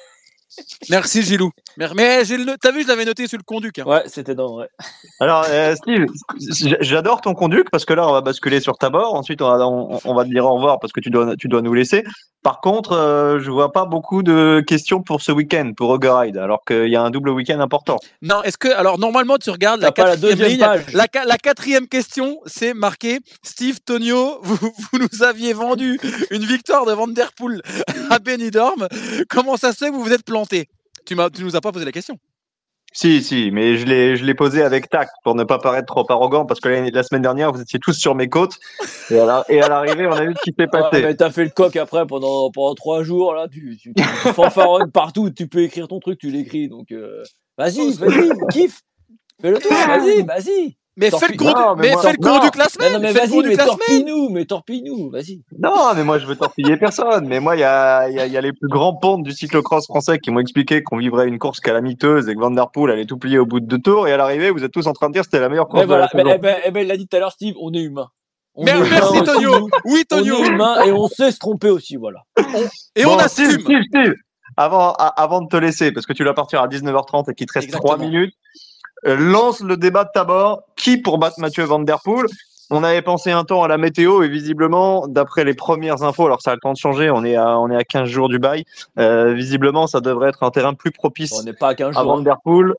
Merci Gilou. Mais t'as vu, je l'avais noté sur le conduc. Hein. Ouais, c'était dans. Ouais. Alors, Steve, j'adore ton conduc parce que là, on va basculer sur Tabor. Ensuite, on va te dire au revoir parce que tu dois nous laisser. Par contre, je vois pas beaucoup de questions pour ce week-end, pour Hugger Ride, alors qu'il y a un double week-end important. Non, alors normalement, tu regardes la quatrième ligne. La quatrième question, c'est marqué Steve Tonio, vous nous aviez vendu une victoire de Van Der Poel à Benidorm. Comment ça se fait que vous vous êtes planté? Tu nous as pas posé la question. Si, mais je l'ai posé avec tact pour ne pas paraître trop arrogant parce que la semaine dernière, vous étiez tous sur mes côtes et à l'arrivée, on a vu ce qui s'est passé. Ouais, mais t'as fait le coq après pendant 3 jours, là, tu fanfaronnes partout, tu peux écrire ton truc, tu l'écris, donc vas-y, kiffe, fais le tour, vas-y. Mais fais le conduc la semaine. Non, mais vas-y, mais torpille-nous, vas-y. Non, mais moi, je veux torpiller personne. Mais moi, il y a les plus grands pontes du cyclocross français qui m'ont expliqué qu'on vivrait une course calamiteuse et que Van Der Poel allait tout plier au bout de 2 tours. Et à l'arrivée, vous êtes tous en train de dire que c'était la meilleure course de la saison. Il l'a dit tout à l'heure, Steve, on est humain. Merci, Tonio. Oui, Tonio. On est humain et on sait se tromper aussi, voilà. On assume. Steve, avant de te laisser, parce que tu vas partir à 19h30 et qu'il te reste 3 minutes, lance le débat de Tabor. Qui pour battre Mathieu Van Der Poel? On avait pensé un temps à la météo et visiblement, d'après les premières infos, alors ça a le temps de changer, on est à 15 jours du bail, visiblement ça devrait être un terrain plus propice on n'est pas à 15 jours, à Van Der Poel.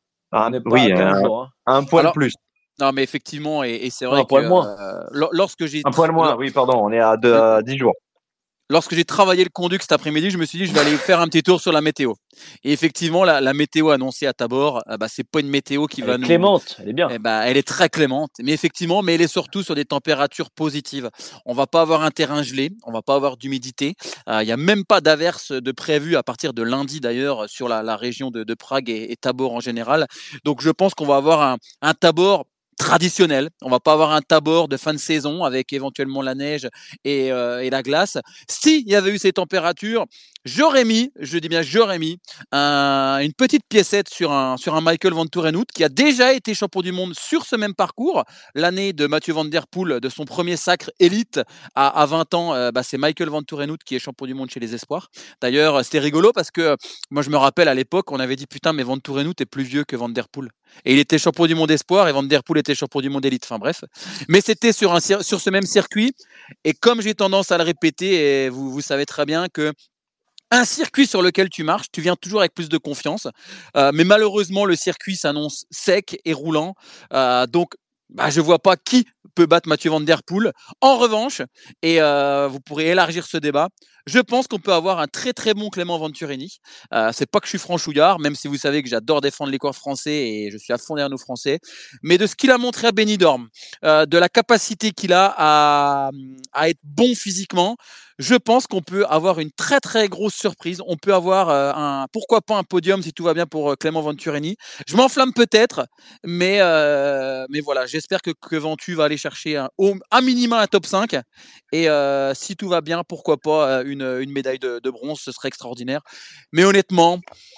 Un poil plus. Non, mais effectivement, et c'est vrai un poil moins. Lorsque j'ai... Un poil moins, oui, pardon, on est à 10 jours. Lorsque j'ai travaillé le conduc cet après-midi, je me suis dit je vais aller faire un petit tour sur la météo. Et effectivement, la météo annoncée à Tabor, c'est pas une météo qui va nous... clémente, elle est bien. Elle est très clémente, mais effectivement, elle est surtout sur des températures positives. On va pas avoir un terrain gelé, on va pas avoir d'humidité. Il y a même pas d'averse de prévu à partir de lundi d'ailleurs sur la région de Prague et Tabor en général. Donc je pense qu'on va avoir un Tabor traditionnel. On va pas avoir un Tabor de fin de saison avec éventuellement la neige et la glace. S'il y avait eu ces températures, j'aurais mis une petite piécette sur un Michael Van Toerenhout qui a déjà été champion du monde sur ce même parcours. L'année de Mathieu Van Der Poel, de son premier sacre élite à 20 ans, c'est Michael Van Toerenhout qui est champion du monde chez les espoirs. D'ailleurs, c'était rigolo parce que moi je me rappelle à l'époque, on avait dit putain mais Van Toerenhout est plus vieux que Van Der Poel. Et il était champion du monde espoir et Van Der Poel était champion du monde élite. Enfin bref, mais c'était sur ce même circuit. Et comme j'ai tendance à le répéter, et vous savez très bien que un circuit sur lequel tu marches, tu viens toujours avec plus de confiance. Mais malheureusement, le circuit s'annonce sec et roulant. Donc, je vois pas qui peut battre Mathieu Van Der Poel. En revanche, et vous pourrez élargir ce débat, je pense qu'on peut avoir un très très bon Clément Venturini. C'est pas que je suis franchouillard, même si vous savez que j'adore défendre les coureurs français et je suis à fond derrière nos Français, mais de ce qu'il a montré à Benidorm, de la capacité qu'il a à être bon physiquement, je pense qu'on peut avoir une très très grosse surprise. On peut avoir pourquoi pas un podium si tout va bien pour Clément Venturini. Je m'enflamme peut-être, mais voilà, j'espère que Ventu va aller chercher à minima un top 5 et si tout va bien, pourquoi pas une médaille de bronze, ce serait extraordinaire. Mais honnêtement,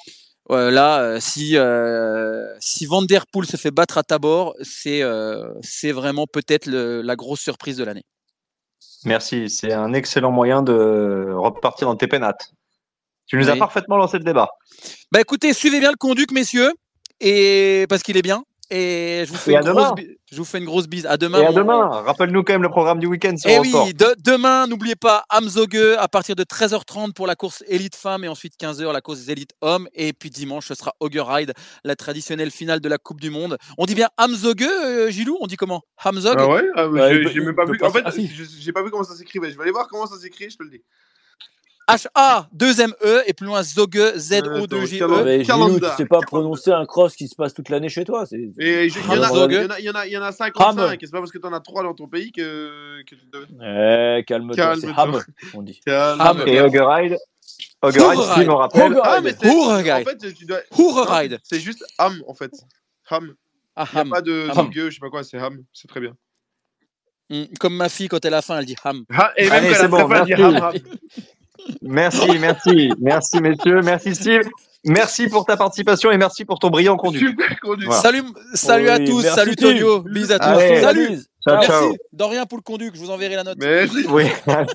si Van Der Poel se fait battre à Tabor, c'est vraiment peut-être la grosse surprise de l'année. Merci, c'est un excellent moyen de repartir dans tes pénates. Tu nous as parfaitement lancé le débat. Écoutez, suivez bien le conduc, messieurs, et parce qu'il est bien. Et je vous fais une grosse bise. À demain. Et à demain. Rappelle-nous quand même le programme du week-end sur Eurosport. Demain, n'oubliez pas Amzoge à partir de 13h30 pour la course élite femmes et ensuite 15h la course élite hommes. Et puis dimanche, ce sera Hugger Ride, la traditionnelle finale de la Coupe du Monde. On dit bien Amzoge, Gilou? On dit comment? Hamzog? Ah ouais, j'ai même pas vu. En fait, j'ai pas vu comment ça s'écrivait. Je vais aller voir comment ça s'écrit, je te le dis. H-A, 2-M-E, et plus loin Zoge, Z-O-2-G-E. Gilou, tu sais pas prononcer un cross qui se passe toute l'année chez toi. Il y en a 55, et c'est pas parce que t'en as 3 dans ton pays que tu devais. Calme-toi, c'est Ham, on dit. Et Hugger Ride, si on rappelle. Hugger Ride. C'est juste Ham, en fait. Ham. Il n'y a pas de Zoge, je sais pas quoi, c'est Ham, c'est très bien. Comme ma fille, quand elle a faim, elle dit Ham. Et même quand elle a faim, elle dit Ham. Merci messieurs, merci Steve. Merci pour ta participation et merci pour ton brillant conduit. Super conduit. Voilà. Salut à tous, merci, salut Steve. Tonio, bis à tous. Allez. Salut. Ciao, Merci. ciao. De rien pour le conduit, je vous enverrai la note. Merci. Oui.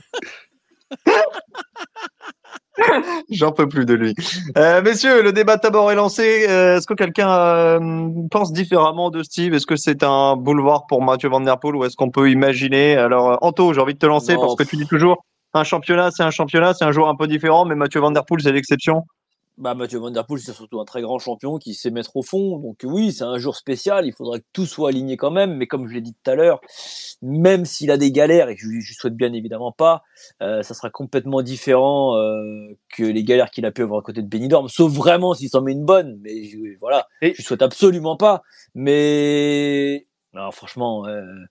J'en peux plus de lui. Messieurs, le débat d'abord est lancé. Est-ce que quelqu'un pense différemment de Steve? Est-ce que c'est un boulevard pour Mathieu Van Der Poel ou est-ce qu'on peut imaginer? Alors, Anto, j'ai envie de te lancer Non, parce que tu dis toujours un championnat, c'est un joueur un peu différent, mais Mathieu Van Der Poel, c'est l'exception. Mathieu Van Der Poel, c'est surtout un très grand champion qui sait mettre au fond. Donc oui, c'est un jour spécial. Il faudrait que tout soit aligné quand même. Mais comme je l'ai dit tout à l'heure, même s'il a des galères et que je lui souhaite bien évidemment pas, ça sera complètement différent que les galères qu'il a pu avoir à côté de Benidorm. Sauf vraiment s'il s'en met une bonne. Mais voilà, je lui souhaite absolument pas. Mais non, franchement.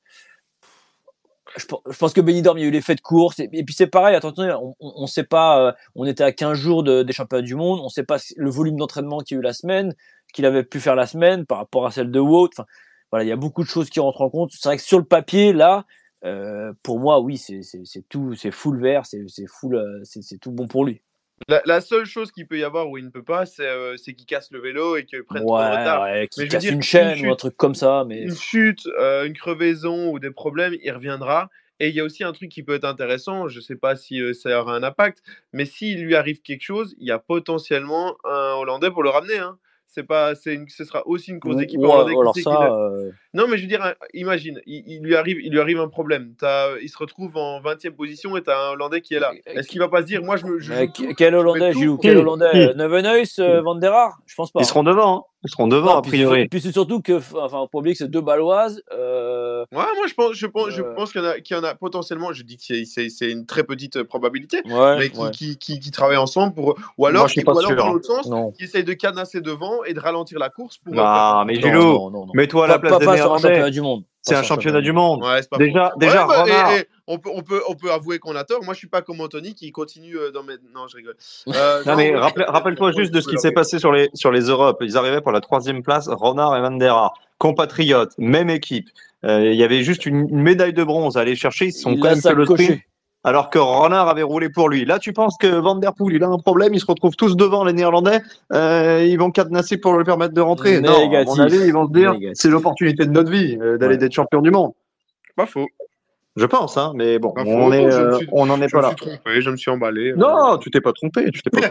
Je pense que Benidorm, il y a eu l'effet de course. Et puis c'est pareil, attention, on sait pas, on était à 15 jours des championnats du monde, on sait pas le volume d'entraînement qu'il y a eu la semaine, qu'il avait pu faire la semaine par rapport à celle de Wout. Enfin, voilà, il y a beaucoup de choses qui rentrent en compte. C'est vrai que sur le papier, là, pour moi, oui, c'est tout, c'est full vert, c'est tout bon pour lui. La seule chose qu'il peut y avoir où il ne peut pas, c'est qu'il casse le vélo et qu'il prenne trop de retard. Qu'il casse une chaîne ou un truc comme ça. Mais... Une chute, une crevaison ou des problèmes, il reviendra. Et il y a aussi un truc qui peut être intéressant, je ne sais pas si ça aura un impact, mais s'il lui arrive quelque chose, il y a potentiellement un Hollandais pour le ramener. Hein. Ce sera aussi une course d'équipe hollandaise. Non, mais je veux dire, imagine, il lui arrive un problème. Il se retrouve en 20e position et tu as un Hollandais qui est là. Est-ce qu'il va pas se dire, moi, quel Hollandais, Gilles? Quel Hollandais? Neuvenhuis, Van der Haar? Je pense pas. Ils seront devant, hein. Ils seront devant, a priori. Et puis c'est surtout que, enfin, faut pas oublier que c'est deux Baloises. Ouais, moi je pense qu'il y en a potentiellement. Je dis que c'est une très petite probabilité, mais qui travaillent ensemble ou alors dans l'autre sens, qui essayent de cadenasser devant et de ralentir la course pour. Non, mais Gilou, mets-toi à la place des Néerlandais. C'est un championnat du monde. Ouais, c'est pas déjà, Renard. On peut avouer qu'on a tort. Moi, je suis pas comme Anthony qui continue dans mes. Non, je rigole. Non, mais rappelle-toi juste de ce qui s'est passé sur les Europes. Ils arrivaient pour la 3e place, Renard et Van der Haar, compatriotes, même équipe. Il y avait juste une médaille de bronze à aller chercher. Ils se sont quand même fait le sprint. Alors que Renard avait roulé pour lui. Là, tu penses que Van Der Poel, il a un problème, ils se retrouvent tous devant les Néerlandais, ils vont cadenasser pour lui permettre de rentrer. Non, à mon avis, ils vont se dire, c'est l'opportunité de notre vie, d'aller d'être champion du monde. Pas faux. Je pense, hein, mais bon, on n'en est pas là. Je me suis trompé, je me suis emballé. Non, tu t'es pas trompé.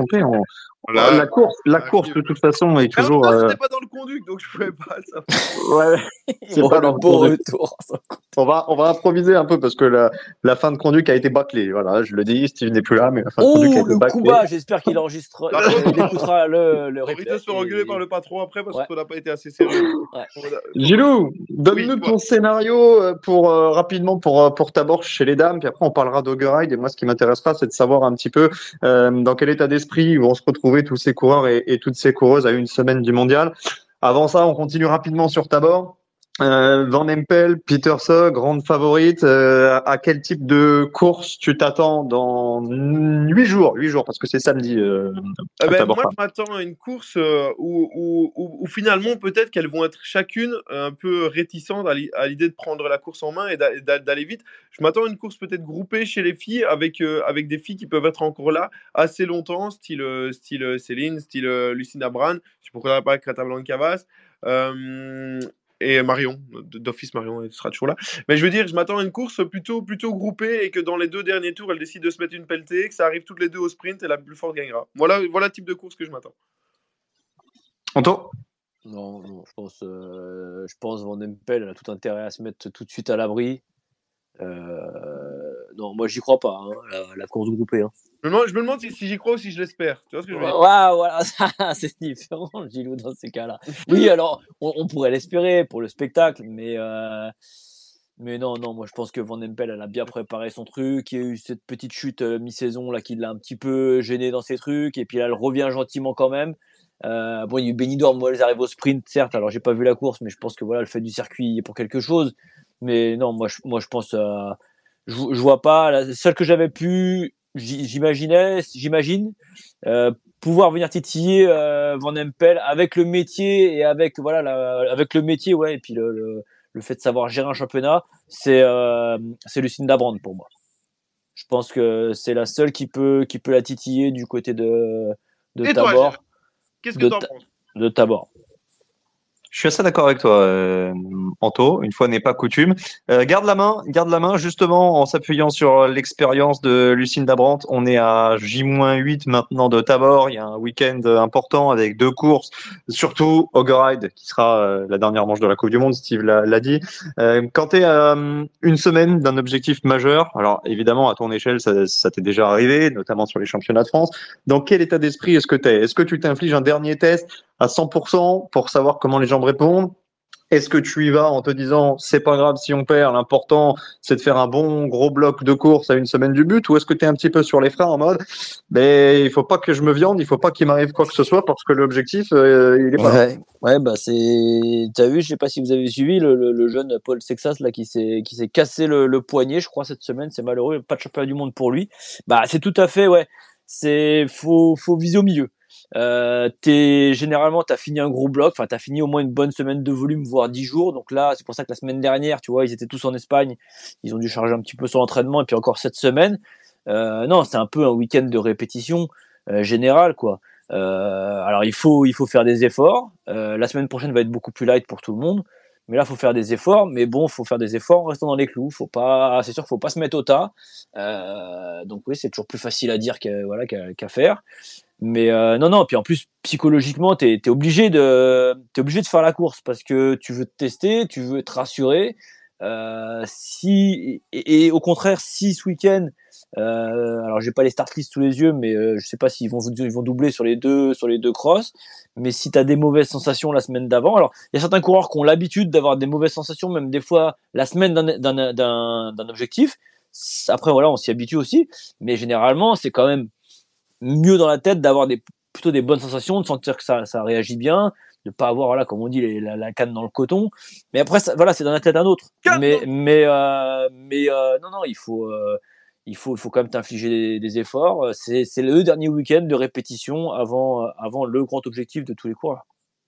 La course, de toute façon, est toujours. Je n'étais pas dans le conduit, donc je pouvais pas. Ça. Ouais. C'est pas le beau retour. On va improviser un peu parce que la fin de conduit a été bâclée. Voilà, je le dis, Steve n'est plus là, mais la fin de conduit a été bâclée. Kuba, j'espère qu'il enregistre. Il écoutera le replay. On risque de se faire engueuler par le patron après parce qu'on n'a pas été assez sérieux. Gilou, donne-nous ton scénario rapidement pour ta borche chez les dames, puis après on parlera d'Augeride. Et moi, ce qui m'intéressera, c'est de savoir un petit peu dans quel état d'esprit vont se retrouver tous ces coureurs et toutes ces coureuses à une semaine du mondial. Avant ça, on continue rapidement sur Tabor. Van Empel, Peter Sagan, grande favorite. À quel type de course tu t'attends dans 8 jours, parce que c'est samedi. Moi, je m'attends à une course où finalement, peut-être qu'elles vont être chacune un peu réticentes à l'idée de prendre la course en main et d'aller vite. Je m'attends à une course peut-être groupée chez les filles avec des filles qui peuvent être encore là assez longtemps, style Céline, style Lucinda Brand. Je sais pourquoi pas Casablanca Vas. Et Marion, d'office Marion, elle sera toujours là. Mais je veux dire, je m'attends à une course plutôt groupée et que dans les 2 derniers tours, elle décide de se mettre une pelletée, que ça arrive toutes les 2 au sprint et la plus forte gagnera. Voilà le type de course que je m'attends. Anto ? Non, je pense Van Empel, elle a tout intérêt à se mettre tout de suite à l'abri. Non, moi j'y crois pas, hein, la course groupée. Hein. Je me demande si j'y crois ou si je l'espère. Tu vois ce que je veux dire ? Voilà, c'est différent, Gilou, dans ces cas-là. Oui, alors, on pourrait l'espérer pour le spectacle, mais non, moi je pense que Van Empel, elle a bien préparé son truc. Il y a eu cette petite chute mi-saison là qui l'a un petit peu gêné dans ses trucs, et puis là, elle revient gentiment quand même. Il y a eu Benidorm, moi, elles arrivent au sprint, certes. Alors, j'ai pas vu la course, mais je pense que voilà, le fait du circuit est pour quelque chose. Mais non, moi je pense, je vois pas. La seule que j'avais pu, j'imagine, pouvoir venir titiller Van Empel avec le métier et avec avec le métier, ouais, et puis le fait de savoir gérer un championnat, c'est Lucinda Brand pour moi. Je pense que c'est la seule qui peut la titiller du côté de Et toi, Tabor. Gilles, qu'est-ce que t'en penses? De Tabor. Je suis assez d'accord avec toi, Anto. Une fois n'est pas coutume. Garde la main, justement, en s'appuyant sur l'expérience de Lucinda Brandt. On est à J-8 maintenant de Tabor. Il y a un week-end important avec 2 courses, surtout Hoggeride, qui sera la dernière manche de la Coupe du Monde. Steve l'a dit. Quand tu es à une semaine d'un objectif majeur, alors évidemment, à ton échelle, ça t'est déjà arrivé, notamment sur les championnats de France. Dans quel état d'esprit est-ce que tu es? Est-ce que tu t'infliges un dernier test à 100% pour savoir comment les jambes répondent? Est-ce que tu y vas en te disant c'est pas grave si on perd, l'important c'est de faire un bon gros bloc de course à une semaine du but, ou est-ce que tu es un petit peu sur les freins en mode il faut pas que je me viande, il faut pas qu'il m'arrive quoi que ce soit parce que l'objectif il est pas là. Ouais, bah t'as vu, je sais pas si vous avez suivi le jeune Paul Sexas là qui s'est cassé le poignet, je crois, cette semaine, c'est malheureux, pas de championnat du monde pour lui. Bah c'est tout à fait, ouais, faut viser au milieu. Généralement t'as fini un gros bloc, enfin t'as fini au moins une bonne semaine de volume, voire 10 jours. Donc là, c'est pour ça que la semaine dernière, tu vois, ils étaient tous en Espagne, ils ont dû charger un petit peu sur l'entraînement, et puis encore cette semaine. Non, c'est un peu un week-end de répétition générale, quoi. Alors il faut faire des efforts. La semaine prochaine va être beaucoup plus light pour tout le monde, mais là faut faire des efforts. Mais bon, faut faire des efforts en restant dans les clous. C'est sûr, faut pas se mettre au tas. Donc oui, c'est toujours plus facile à dire qu'à faire. Mais non. Puis en plus, psychologiquement, t'es obligé de faire la course parce que tu veux te tester, tu veux te rassurer. Et au contraire, si ce week-end, alors j'ai pas les start list sous les yeux, mais je sais pas s'ils vont doubler sur les deux crosses. Mais si t'as des mauvaises sensations la semaine d'avant, alors il y a certains coureurs qui ont l'habitude d'avoir des mauvaises sensations, même des fois la semaine d'un objectif. Après voilà, on s'y habitue aussi, mais généralement c'est quand même mieux dans la tête d'avoir plutôt des bonnes sensations, de sentir que ça réagit bien, de pas avoir, voilà, comme on dit, la canne dans le coton. Mais après, voilà, c'est dans la tête d'un autre. Mais non, il faut quand même t'infliger des efforts. C'est le dernier week-end de répétition avant le grand objectif de tous les coureurs.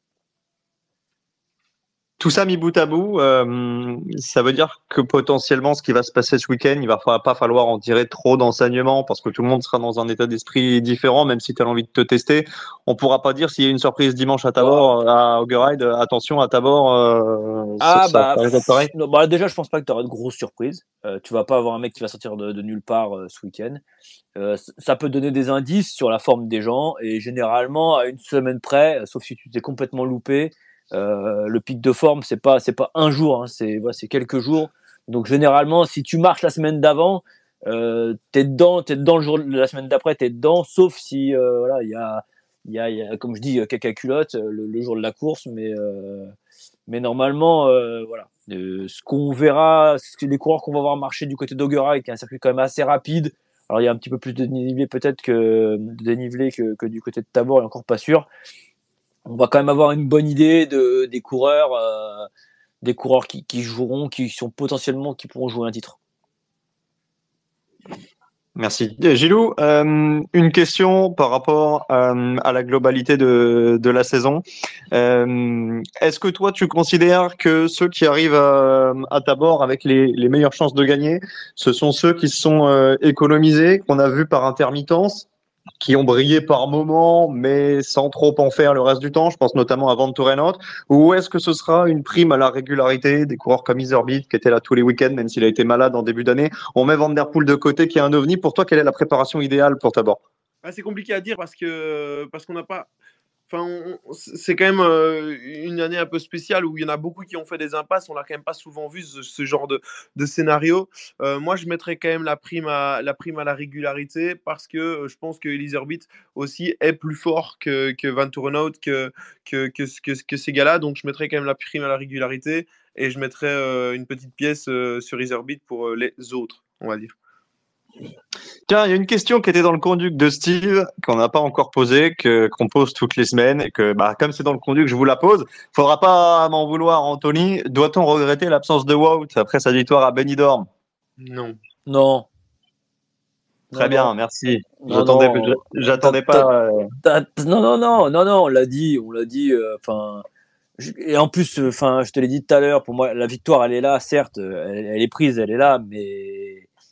Tout ça mis bout à bout, ça veut dire que potentiellement ce qui va se passer ce week-end, il va pas falloir en tirer trop d'enseignements parce que tout le monde sera dans un état d'esprit différent, même si tu as envie de te tester. On pourra pas dire s'il y a une surprise dimanche à Tabor, à Hoggeride, attention à Tabor. Ça risque d'être pareil. Non, déjà, je pense pas que tu auras de grosses surprises. Tu vas pas avoir un mec qui va sortir de nulle part ce week-end. Ça peut donner des indices sur la forme des gens et généralement à une semaine près, sauf si tu t'es complètement loupé. Le pic de forme, c'est pas un jour, hein, c'est quelques jours. Donc généralement, si tu marches la semaine d'avant, t'es dedans le jour de la semaine d'après, t'es dedans, sauf si voilà, il y a comme je dis caca culotte le jour de la course, mais normalement voilà, ce qu'on verra, les coureurs qu'on va voir marcher du côté d'Hoggeride, qui est un circuit quand même assez rapide. Alors il y a un petit peu plus de dénivelé peut-être que du côté de Tabor, et encore pas sûr. On va quand même avoir une bonne idée des coureurs qui joueront, qui pourront jouer un titre. Merci. Gilou, une question par rapport à la globalité de la saison. Est-ce que toi, tu considères que ceux qui arrivent à Tabor avec les meilleures chances de gagner, ce sont ceux qui se sont économisés, qu'on a vus par intermittence, qui ont brillé par moments, mais sans trop en faire le reste du temps? Je pense notamment à Van Tourenhout. Ou est-ce que ce sera une prime à la régularité des coureurs comme Iserbyt, qui était là tous les week-ends, même s'il a été malade en début d'année? On met Van Der Poel de côté, qui est un ovni. Pour toi, quelle est la préparation idéale pour Tabor? C'est compliqué à dire parce qu'on n'a pas. Enfin, c'est quand même une année un peu spéciale où il y en a beaucoup qui ont fait des impasses. On n'a quand même pas souvent vu ce genre de scénario. Moi, je mettrais quand même la prime à la régularité parce que je pense que Iserbyt aussi est plus fort que Van Tourenhout, que ces gars-là. Donc, je mettrais quand même la prime à la régularité et je mettrais une petite pièce sur Iserbyt pour les autres, on va dire. Tiens, il y a une question qui était dans le conduct de Steve, qu'on n'a pas encore posée, qu'on pose toutes les semaines, et que, comme c'est dans le conduct, je vous la pose. Faudra pas m'en vouloir, Anthony. Doit-on regretter l'absence de Wout après sa victoire à Benidorm? Non. Très bien, merci. J'attendais pas. Non, on l'a dit. Et en plus, je te l'ai dit tout à l'heure. Pour moi, la victoire, elle est là, certes, elle est prise, elle est là, mais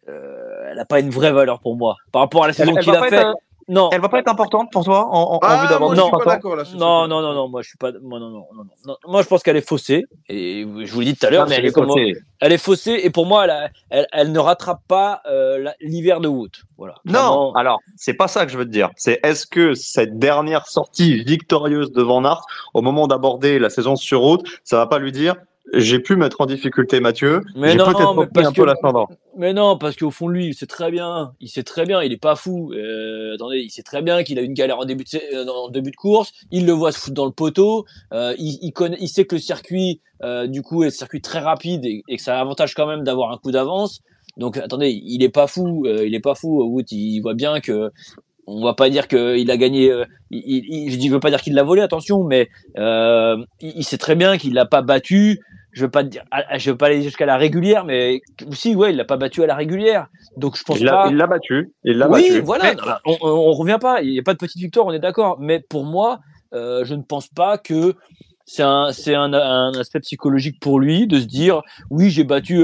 elle n'a pas une vraie valeur pour moi par rapport à la saison qu'il a fait. Non. Elle va pas être importante pour toi en vue d'avoir moi, je suis pas d'accord là. Non, moi je suis pas. Non. Moi je pense qu'elle est faussée et je vous l'ai dit tout à l'heure. Elle est faussée et pour moi elle ne rattrape pas l'hiver de Wout. Voilà. Non, alors c'est pas ça que je veux te dire. C'est est-ce que cette dernière sortie victorieuse de Van Aert, au moment d'aborder la saison sur route, ça va pas lui dire j'ai pu mettre en difficulté Mathieu. Mais j'ai non, peut-être repris un peu l'ascendant. Mais non, parce qu'au fond de lui, il sait très bien, il est pas fou. Attendez, il sait très bien qu'il a une galère en début de course. Il le voit se foutre dans le poteau. Il sait que le circuit, du coup, est un circuit très rapide et que ça a avantage quand même d'avoir un coup d'avance. Donc, attendez, il est pas fou. Wout, il voit bien que. On va pas dire qu'il a gagné. Je veux pas dire qu'il l'a volé, attention, mais il sait très bien qu'il l'a pas battu. Je veux pas aller jusqu'à la régulière, mais si, ouais, il l'a pas battu à la régulière. Donc je pense pas. Il l'a battu. Oui, voilà. On revient pas. Il y a pas de petite victoire, on est d'accord. Mais pour moi, je ne pense pas que c'est un aspect psychologique pour lui de se dire oui, j'ai battu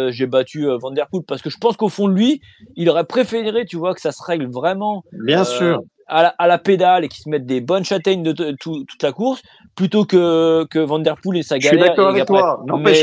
Van Der Poel, parce que je pense qu'au fond de lui, il aurait préféré, tu vois, que ça se règle vraiment. Bien sûr. À la pédale et qu'ils se mettent des bonnes châtaignes de toute la course plutôt que Van Der Poel et sa galère. Je suis d'accord avec toi. N'empêche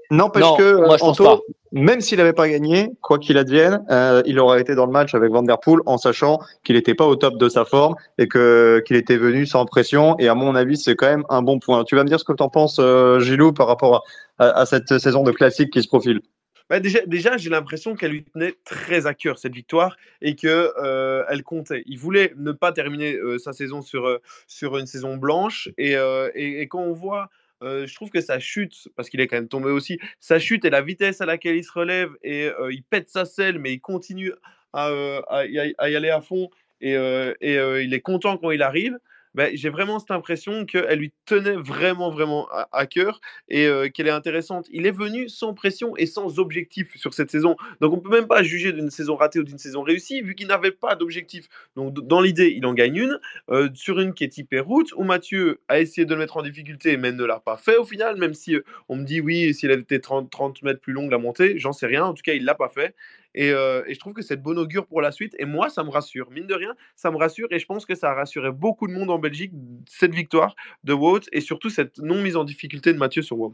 que moi, je pense Anto, pas. même s'il n'avait pas gagné, quoi qu'il advienne, il aurait été dans le match avec Van Der Poel en sachant qu'il n'était pas au top de sa forme et qu'il était venu sans pression. Et à mon avis, c'est quand même un bon point. Tu vas me dire ce que tu en penses, Gilou, par rapport à cette saison de classique qui se profile. Bah déjà, j'ai l'impression qu'elle lui tenait très à cœur cette victoire et que elle comptait. Il voulait ne pas terminer sa saison sur une saison blanche et quand on voit, je trouve que sa chute, parce qu'il est quand même tombé aussi, sa chute et la vitesse à laquelle il se relève et il pète sa selle, mais il continue à y aller à fond et il est content quand il arrive. Ben, j'ai vraiment cette impression qu'elle lui tenait vraiment, vraiment à cœur et qu'elle est intéressante. Il est venu sans pression et sans objectif sur cette saison. Donc, on ne peut même pas juger d'une saison ratée ou d'une saison réussie vu qu'il n'avait pas d'objectif. Donc, dans l'idée, il en gagne une. Sur une qui est typée route, où Mathieu a essayé de le mettre en difficulté, mais ne l'a pas fait au final, même si on me dit oui, si elle avait été 30 mètres plus longue la montée, j'en sais rien. En tout cas, il ne l'a pas fait. Et je trouve que c'est de bon augure pour la suite. Et moi, ça me rassure. Mine de rien, ça me rassure. Et je pense que ça a rassuré beaucoup de monde en Belgique, cette victoire de Wout et surtout cette non-mise en difficulté de Mathieu sur Wout.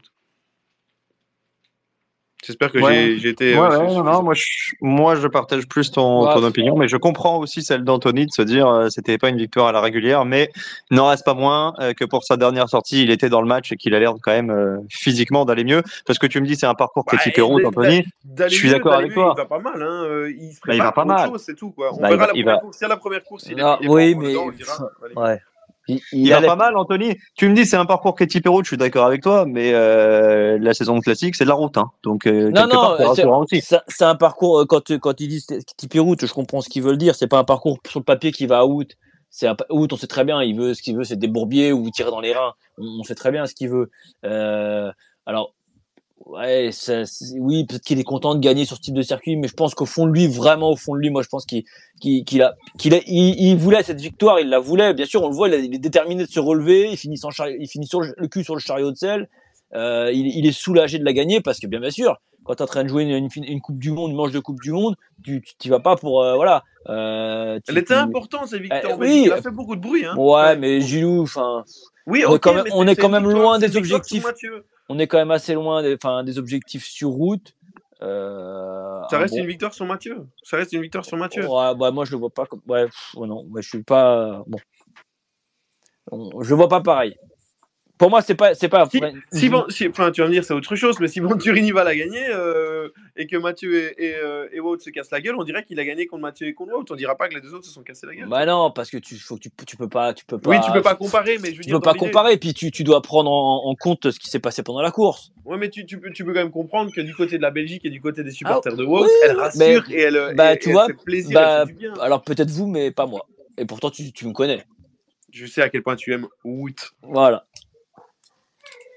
J'espère que j'ai été. Moi, je partage plus ton opinion, mais je comprends aussi celle d'Anthony de se dire c'était pas une victoire à la régulière, mais n'en reste pas moins que pour sa dernière sortie, il était dans le match et qu'il a l'air quand même physiquement d'aller mieux. Parce que tu me dis c'est un parcours qui est typé route, Anthony. Je suis d'accord avec toi. Il va pas mal, hein. Il se prépare pour autre chose, c'est tout, quoi. On verra la première course. Si à la première course, il est oui, mais dedans, on le dira. Ouais. Il va pas mal, Anthony. Tu me dis c'est un parcours qui est typé route, je suis d'accord avec toi, mais la saison de classique c'est de la route, hein. Donc c'est un parcours quand ils disent typé route, je comprends ce qu'ils veulent dire. C'est pas un parcours sur le papier qui va à Wout. Wout, on sait très bien, ce qu'il veut, c'est des bourbiers ou tirer dans les reins. On sait très bien ce qu'il veut. Alors. Ouais, oui, peut-être qu'il est content de gagner sur ce type de circuit, mais je pense qu'au fond de lui, vraiment au fond de lui, moi je pense qu'il voulait cette victoire, il la voulait. Bien sûr, on le voit, il est déterminé de se relever, il finit sur le cul sur le chariot de sel. Il est soulagé de la gagner parce que bien sûr, quand tu es en train de jouer une Coupe du Monde, une manche de Coupe du Monde, tu vas pas pour voilà. Elle était importante cette victoire. Oui, il a fait beaucoup de bruit. Hein. Ouais, mais Gilou, enfin. Oui, on est quand même loin des objectifs. On est quand même assez loin des objectifs sur route. Ça reste une victoire sur Mathieu. Ouais, bah, moi je le vois pas comme. Ouais, non, je suis pas. Bon. Je le vois pas pareil. Pour moi, c'est pas. Enfin, tu vas me dire c'est autre chose, mais si Venturini va la gagner et que Mathieu et Wout se cassent la gueule, on dirait qu'il a gagné contre Mathieu et contre Wout. On dira pas que les deux autres se sont cassés la gueule. Bah non, parce que tu peux pas. Oui, tu peux pas comparer, mais je veux dire. Tu peux pas comparer, puis tu dois prendre en compte ce qui s'est passé pendant la course. Ouais, mais tu peux quand même comprendre que du côté de la Belgique et du côté des supporters de Wout, elle rassure et elle fait plaisir, elle fait du bien. Alors peut-être vous, mais pas moi. Et pourtant tu me connais. Je sais à quel point tu aimes Wout. Voilà.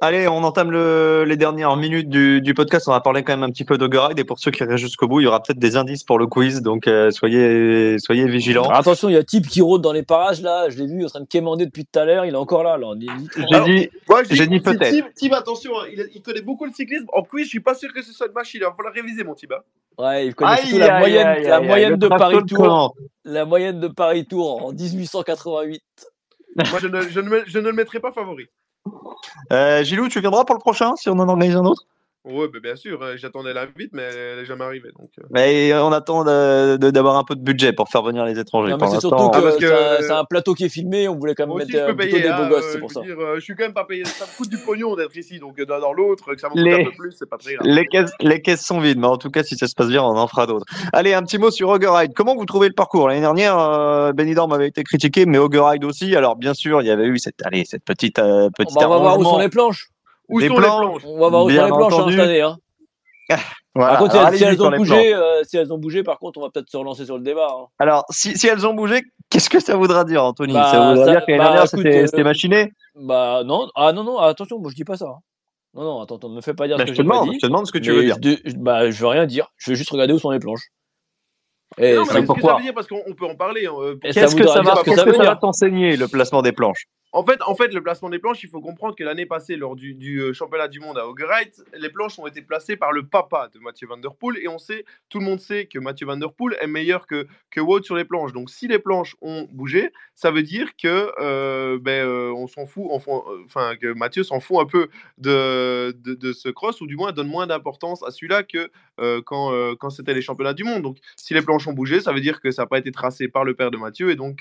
Allez, on entame les dernières minutes du podcast. On va parler quand même un petit peu d'Oggeride. Et pour ceux qui restent jusqu'au bout, il y aura peut-être des indices pour le quiz. Donc, soyez vigilants. Alors, attention, il y a Type qui rôde dans les parages là. Je l'ai vu en train de quémander depuis tout à l'heure. Il est encore là. J'ai dit peut-être. Tib, attention, il connaît beaucoup le cyclisme. En quiz, je suis pas sûr que ce soit une machine. Il va falloir réviser, mon Tib. Ouais, il connaît surtout la moyenne de Paris-Tours. La moyenne de Paris-Tours en 1888. Moi, je ne le mettrai pas favori. Gilou, tu viendras pour le prochain si on en organise un autre? Ouais, bah bien sûr, j'attendais l'invite, mais elle n'est jamais arrivée. Donc... Mais on attend d'avoir un peu de budget pour faire venir les étrangers. Non, mais c'est surtout que c'est un plateau qui est filmé, on voulait quand même mettre plutôt des beaux gosses, c'est pour ça. Je suis quand même pas payé, ça me coûte du pognon d'être ici, donc dans l'autre, que ça me coûte un peu plus, c'est pas très grave. Les caisses sont vides, mais en tout cas, si ça se passe bien, on en fera d'autres. Allez, un petit mot sur Oggeride. Comment vous trouvez le parcours? L'année dernière, Benidorm avait été critiqué, mais Oggeride aussi. Alors, bien sûr, il y avait eu cette petite on va voir où sont les planches. Où sont les planches? On va voir où sont les planches cette année. Voilà. Par contre, si elles ont bougé, par contre, on va peut-être se relancer sur le débat. Alors, si elles ont bougé, qu'est-ce que ça voudra dire, Anthony? Ça voudra dire que l'année dernière, c'était machiné? Non. Ah non, attention, moi je dis pas ça. Non, attends, ne me fais pas dire ce que j'ai pas dit. Je te demande ce que tu veux dire. Je veux rien dire. Je veux juste regarder où sont les planches. Et non, mais pourquoi? Ça veut dire, parce qu'on peut en parler. Qu'est-ce que ça va t'enseigner, le placement des planches? En fait, le placement des planches, il faut comprendre que l'année passée, lors du championnat du monde à Oggeride, les planches ont été placées par le papa de Mathieu Van Der Poel, et tout le monde sait que Mathieu Van Der Poel est meilleur que Wout sur les planches. Donc, si les planches ont bougé, ça veut dire que on s'en fout, que Mathieu s'en fout un peu de ce cross, ou du moins donne moins d'importance à celui-là que quand c'était les championnats du monde. Donc, si les planches ont bougé, ça veut dire que ça n'a pas été tracé par le père de Mathieu, et donc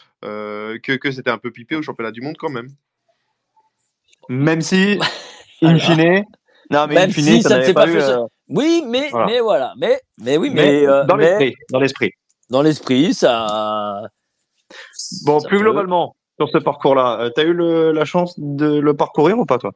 que c'était un peu pipé au championnat du monde quand même. Même si, in fine, ça ne s'est pas fait. Oui, mais voilà. Dans l'esprit, ça. Bon, plus globalement, sur ce parcours-là, tu as eu la chance de le parcourir ou pas, toi?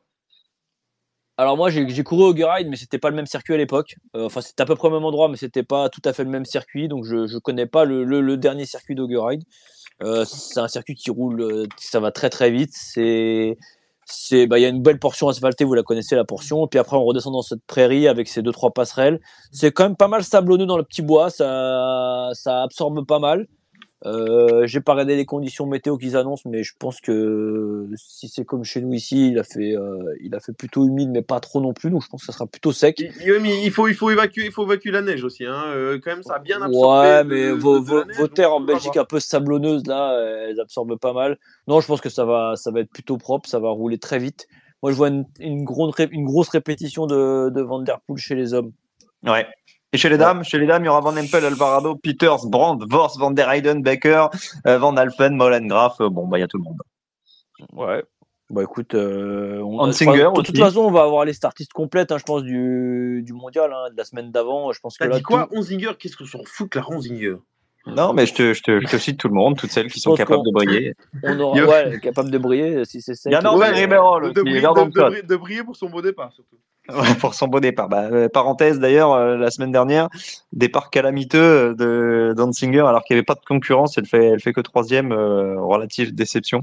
Alors moi, j'ai couru au Oggeride, mais c'était pas le même circuit à l'époque. C'était à peu près au même endroit, mais c'était pas tout à fait le même circuit, donc je connais pas le dernier circuit d'Oggeride. C'est un circuit qui roule, ça va très très vite. Il y a une belle portion asphaltée, vous la connaissez la portion. Et puis après, on redescend dans cette prairie avec ces 2-3 passerelles. C'est quand même pas mal sablonneux dans le petit bois, ça absorbe pas mal. J'ai pas regardé les conditions météo qu'ils annoncent, mais je pense que si c'est comme chez nous ici, il a fait plutôt humide, mais pas trop non plus, donc je pense que ça sera plutôt sec. Il faut évacuer la neige aussi, quand même, ça a bien absorbé. Ouais, mais vos terres en Belgique un peu sablonneuses là, elles absorbent pas mal. Non, je pense que ça va être plutôt propre, ça va rouler très vite. Moi, je vois une grosse répétition de Van Der Poel chez les hommes. Ouais. Et chez les dames, il y aura Van Empel, Alvarado, Peters, Brandt, Vorst, Van der Heyden, Becker, Van Alphen, Molengraaf. Il y a tout le monde. Ouais. Écoute, Hansinger, de toute façon, on va avoir les startistes complètes, je pense, du mondial, de la semaine d'avant. Je pense que là. Dit quoi, Hansinger? Qu'est-ce qu'on s'en fout que la Hansinger? Non, mais je te cite tout le monde, toutes celles qui sont capables de briller. On aura, capable de briller, si c'est ça. Il y a Norman Ribeiro, de briller pour son beau départ, surtout. Ouais, pour son beau départ. Parenthèse d'ailleurs, la semaine dernière, départ calamiteux de Danzinger alors qu'il n'y avait pas de concurrence. Elle fait que 3e, relative déception.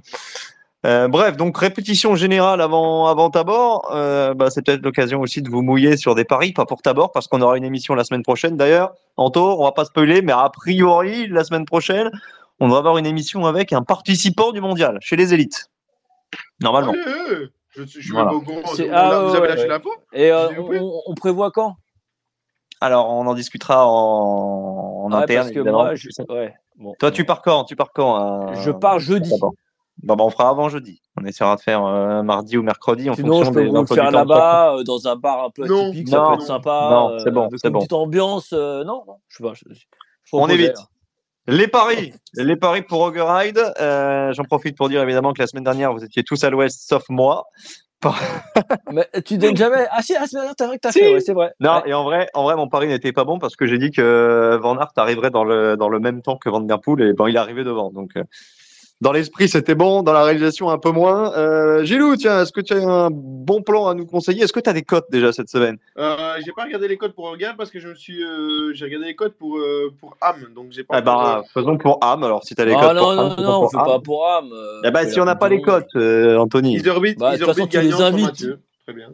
Bref, donc répétition générale avant Tabor. C'est peut-être l'occasion aussi de vous mouiller sur des paris, pas pour Tabor, parce qu'on aura une émission la semaine prochaine d'ailleurs. Anto, on va pas spoiler, mais a priori, la semaine prochaine, on va avoir une émission avec un participant du mondial chez les élites. Normalement. Je suis même pas au courant. Vous avez lâché l'info? Et on prévoit quand? Alors, on en discutera en interne. Parce que moi, Toi, tu pars quand? Je pars jeudi. On fera avant jeudi. On essaiera de faire mardi ou mercredi en Sinon, fonction je peux vous le faire là-bas, dans un bar un peu atypique, ça peut être sympa. Non, c'est bon. Avec une petite ambiance. Non, je sais pas. On évite. Les paris pour Oggeride. J'en profite pour dire évidemment que la semaine dernière, vous étiez tous à l'ouest, sauf moi. Mais tu donnes jamais. Ah si, la semaine dernière, t'as fait, c'est vrai. Non, ouais. Et en vrai, mon pari n'était pas bon parce que j'ai dit que Van Aert arriverait dans le même temps que Van Der Poel et il est arrivé devant. Donc, dans l'esprit, c'était bon. Dans la réalisation, un peu moins. Gilou, tiens, est-ce que tu as un bon plan à nous conseiller? Est-ce que tu as des cotes déjà cette semaine? J'ai pas regardé les cotes pour Oggeride parce que j'ai regardé les cotes pour Ham, donc j'ai pas. Faisons pour Ham. Alors, si tu as les cotes pour Ham, on fait pas pour Ham. Si on n'a pas les cotes, Anthony. De toute façon, tu les invites. Très bien.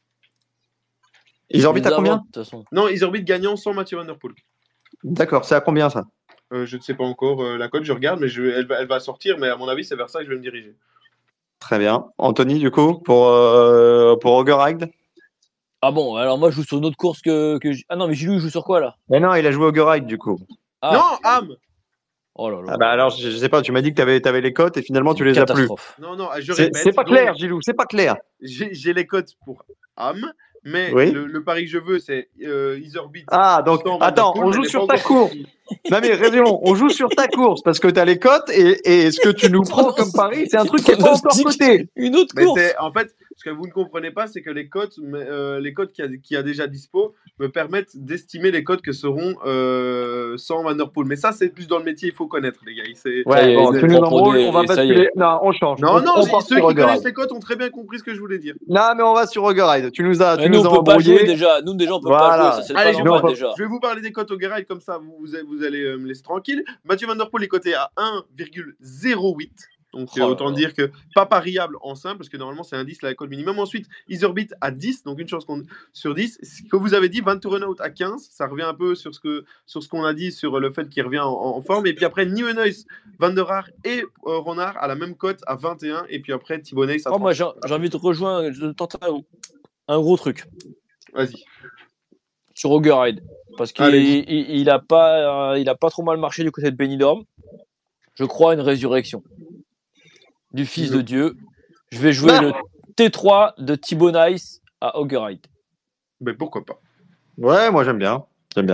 Iserbyt à combien ? De toute façon. Non, Iserbyt gagnant sans Mathieu Van Der Poel. D'accord, c'est à combien ça ? Je ne sais pas encore la cote, je regarde, mais elle va sortir, mais à mon avis, c'est vers ça que je vais me diriger. Très bien. Anthony, du coup, pour Auger Ride ? Ah bon, alors moi je joue sur une autre course que Ah non, mais Gilou il joue sur quoi là ? Mais non, il a joué Auger Ride du coup. Ah. Non, Ham. Oh là là. Ah bah alors, je sais pas, tu m'as dit que t'avais les cotes et finalement tu les as plus. Non, je répète. C'est pas clair, Gilou, c'est pas clair. J'ai les cotes pour Ham, mais oui. le pari que je veux, c'est Iserbyt. Ah, donc, attends, on joue sur ta course. Non mais résumons, on joue sur ta course parce que t'as les cotes et ce que tu nous prends comme pari, c'est un truc qui est pas encore coté. Une autre course. En fait, ce que vous ne comprenez pas, c'est que les cotes qu'il y a déjà dispo me permettent d'estimer les cotes que seront sans Van Der Poel. Mais ça, c'est plus dans le métier, il faut connaître, les gars. Ouais, bon, tu nous embrouilles, on va basculer. Non, on change. Non, ceux qui connaissent les cotes ont très bien compris ce que je voulais dire. Non, mais on va sur Auger Ride. Tu nous as embrouillé. Pas jouer déjà. Nous, déjà, on peut pas jouer. Ça, c'est allez, pas normal, déjà. Je vais vous parler des cotes Auger Ride, comme ça, vous allez me laisser tranquille. Mathieu Van Der Poel est coté à 1,08. Donc, autant dire que pas pariable en simple, parce que normalement, c'est un 10, la cote minimum. Ensuite, Iserbyt à 10, donc une chance sur 10. Ce que vous avez dit, Van Turenhout à 15, ça revient un peu sur ce qu'on a dit sur le fait qu'il revient en forme. Et puis après, Nieuwenhuis, Van der Haar et Ronard à la même cote à 21. Et puis après, Thibaudet à 30. Moi, j'ai envie de rejoindre, de tenter un gros truc. Vas-y. Sur Auger Ride. Parce qu'il a pas trop mal marché du côté de Benidorm. Je crois à une résurrection du Fils de Dieu. Je vais jouer le T3 de Thibaudet à Auger Ride. Mais pourquoi pas ? Ouais, moi j'aime bien.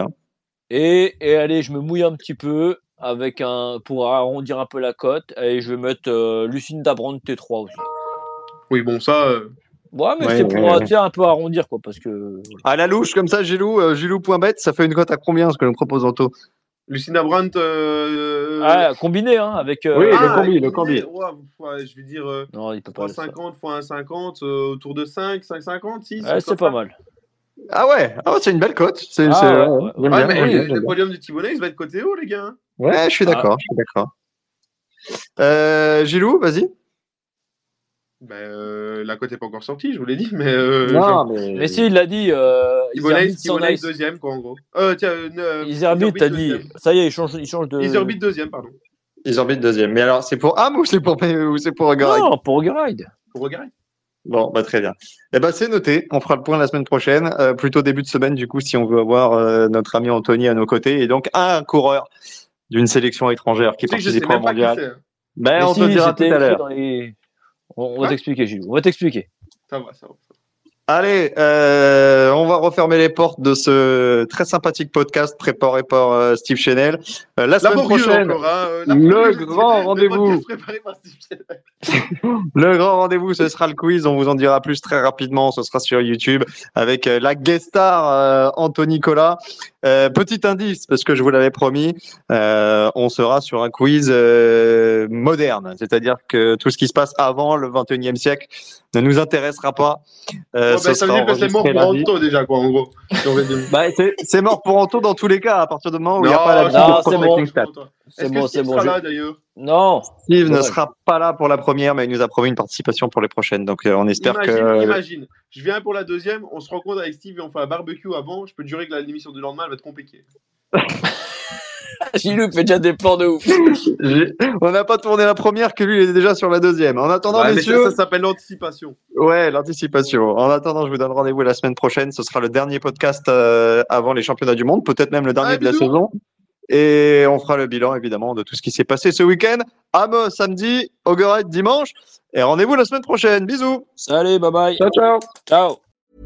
Et allez, je me mouille un petit peu pour arrondir un peu la cote et je vais mettre Lucinda Brand T3 aussi. Oui, bon, ça. Ouais, mais c'est pour un peu arrondir, quoi, parce que. À la louche, comme ça, Gilou.bet, ça fait une cote à combien ce que nous propose Anto ? Lucinda Brandt. Combiné, hein, avec. Oui, le combi. Ouais, je vais dire. Non, il peut pas. 3,50 fois 1,50, autour de 5,50, 6. Ouais, c'est pas mal. Ah ouais, c'est une belle cote. Mais le podium de Thibaudet, il va être coté haut, les gars. Ouais, je suis d'accord. Gilou, vas-y. La cote n'est pas encore sortie, je vous l'ai dit, mais. Mais si, il l'a dit. Thibaudet deuxième, quoi, en gros. Iserbyt, t'as dit. Ça y est, il change de. Iserbyt deuxième, pardon. Iserbyt deuxième. Mais alors, c'est pour Ham ou c'est pour Auger Ride ? Non, pour Auger Ride. Pour Auger Ride. Bon, très bien. C'est noté. On fera le point la semaine prochaine, plutôt début de semaine, du coup, si on veut avoir notre ami Anthony à nos côtés et donc un coureur d'une sélection étrangère qui participera au mondial. On te dira tout à l'heure. On va t'expliquer, Gilles. On va t'expliquer. Ça va. Allez, on va refermer les portes de ce très sympathique podcast préparé par Steve Chenel. La semaine prochaine, le grand rendez-vous. Le grand rendez-vous, ce sera le quiz. On vous en dira plus très rapidement. Ce sera sur YouTube avec la guest star Anthony Collat. Petit indice, parce que je vous l'avais promis, on sera sur un quiz moderne. C'est-à-dire que tout ce qui se passe avant le 21e siècle ne nous intéressera pas. Ça veut dire que c'est mort pour Anto déjà, quoi, en gros. C'est mort pour Anto dans tous les cas, à partir du moment où il n'y a pas la c'est bon. Là, d'ailleurs. Non. Steve ne sera pas là pour la première, mais il nous a promis une participation pour les prochaines. Donc on espère Imagine, je viens pour la deuxième, on se rencontre avec Steve et on fait un barbecue avant. Je peux te jurer que l'émission du lendemain elle va être compliquée. Gilou fait déjà des plans de ouf. On n'a pas tourné la première, que lui il est déjà sur la deuxième. En attendant, messieurs, ça s'appelle l'anticipation. Ouais, l'anticipation. En attendant, je vous donne rendez-vous la semaine prochaine. Ce sera le dernier podcast avant les championnats du monde, peut-être même le dernier de la saison. Et on fera le bilan évidemment de tout ce qui s'est passé ce week-end. Ham samedi, Auger Ride dimanche. Et rendez-vous la semaine prochaine. Bisous. Salut, bye bye. Ciao.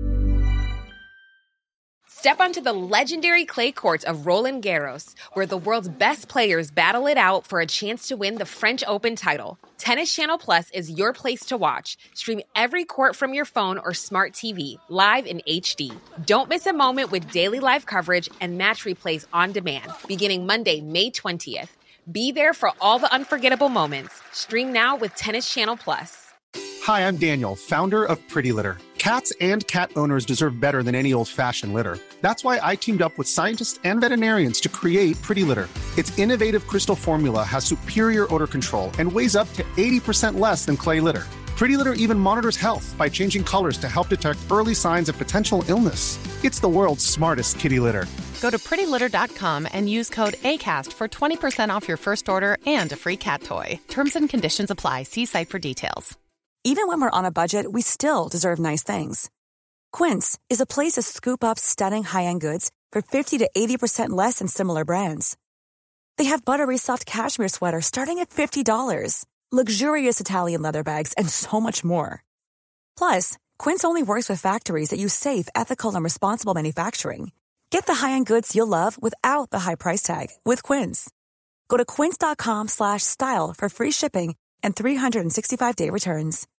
Step onto the legendary clay courts of Roland Garros, where the world's best players battle it out for a chance to win the French Open title. Tennis Channel Plus is your place to watch. Stream every court from your phone or smart TV, live in HD. Don't miss a moment with daily live coverage and match replays on demand, beginning Monday, May 20th. Be there for all the unforgettable moments. Stream now with Tennis Channel Plus. Hi, I'm Daniel, founder of Pretty Litter. Cats and cat owners deserve better than any old-fashioned litter. That's why I teamed up with scientists and veterinarians to create Pretty Litter. Its innovative crystal formula has superior odor control and weighs up to 80% less than clay litter. Pretty Litter even monitors health by changing colors to help detect early signs of potential illness. It's the world's smartest kitty litter. Go to prettylitter.com and use code ACAST for 20% off your first order and a free cat toy. Terms and conditions apply. See site for details. Even when we're on a budget, we still deserve nice things. Quince is a place to scoop up stunning high-end goods for 50 to 80% less than similar brands. They have buttery soft cashmere sweaters starting at $50, luxurious Italian leather bags, and so much more. Plus, Quince only works with factories that use safe, ethical, and responsible manufacturing. Get the high-end goods you'll love without the high price tag with Quince. Go to quince.com/style for free shipping and 365-day returns.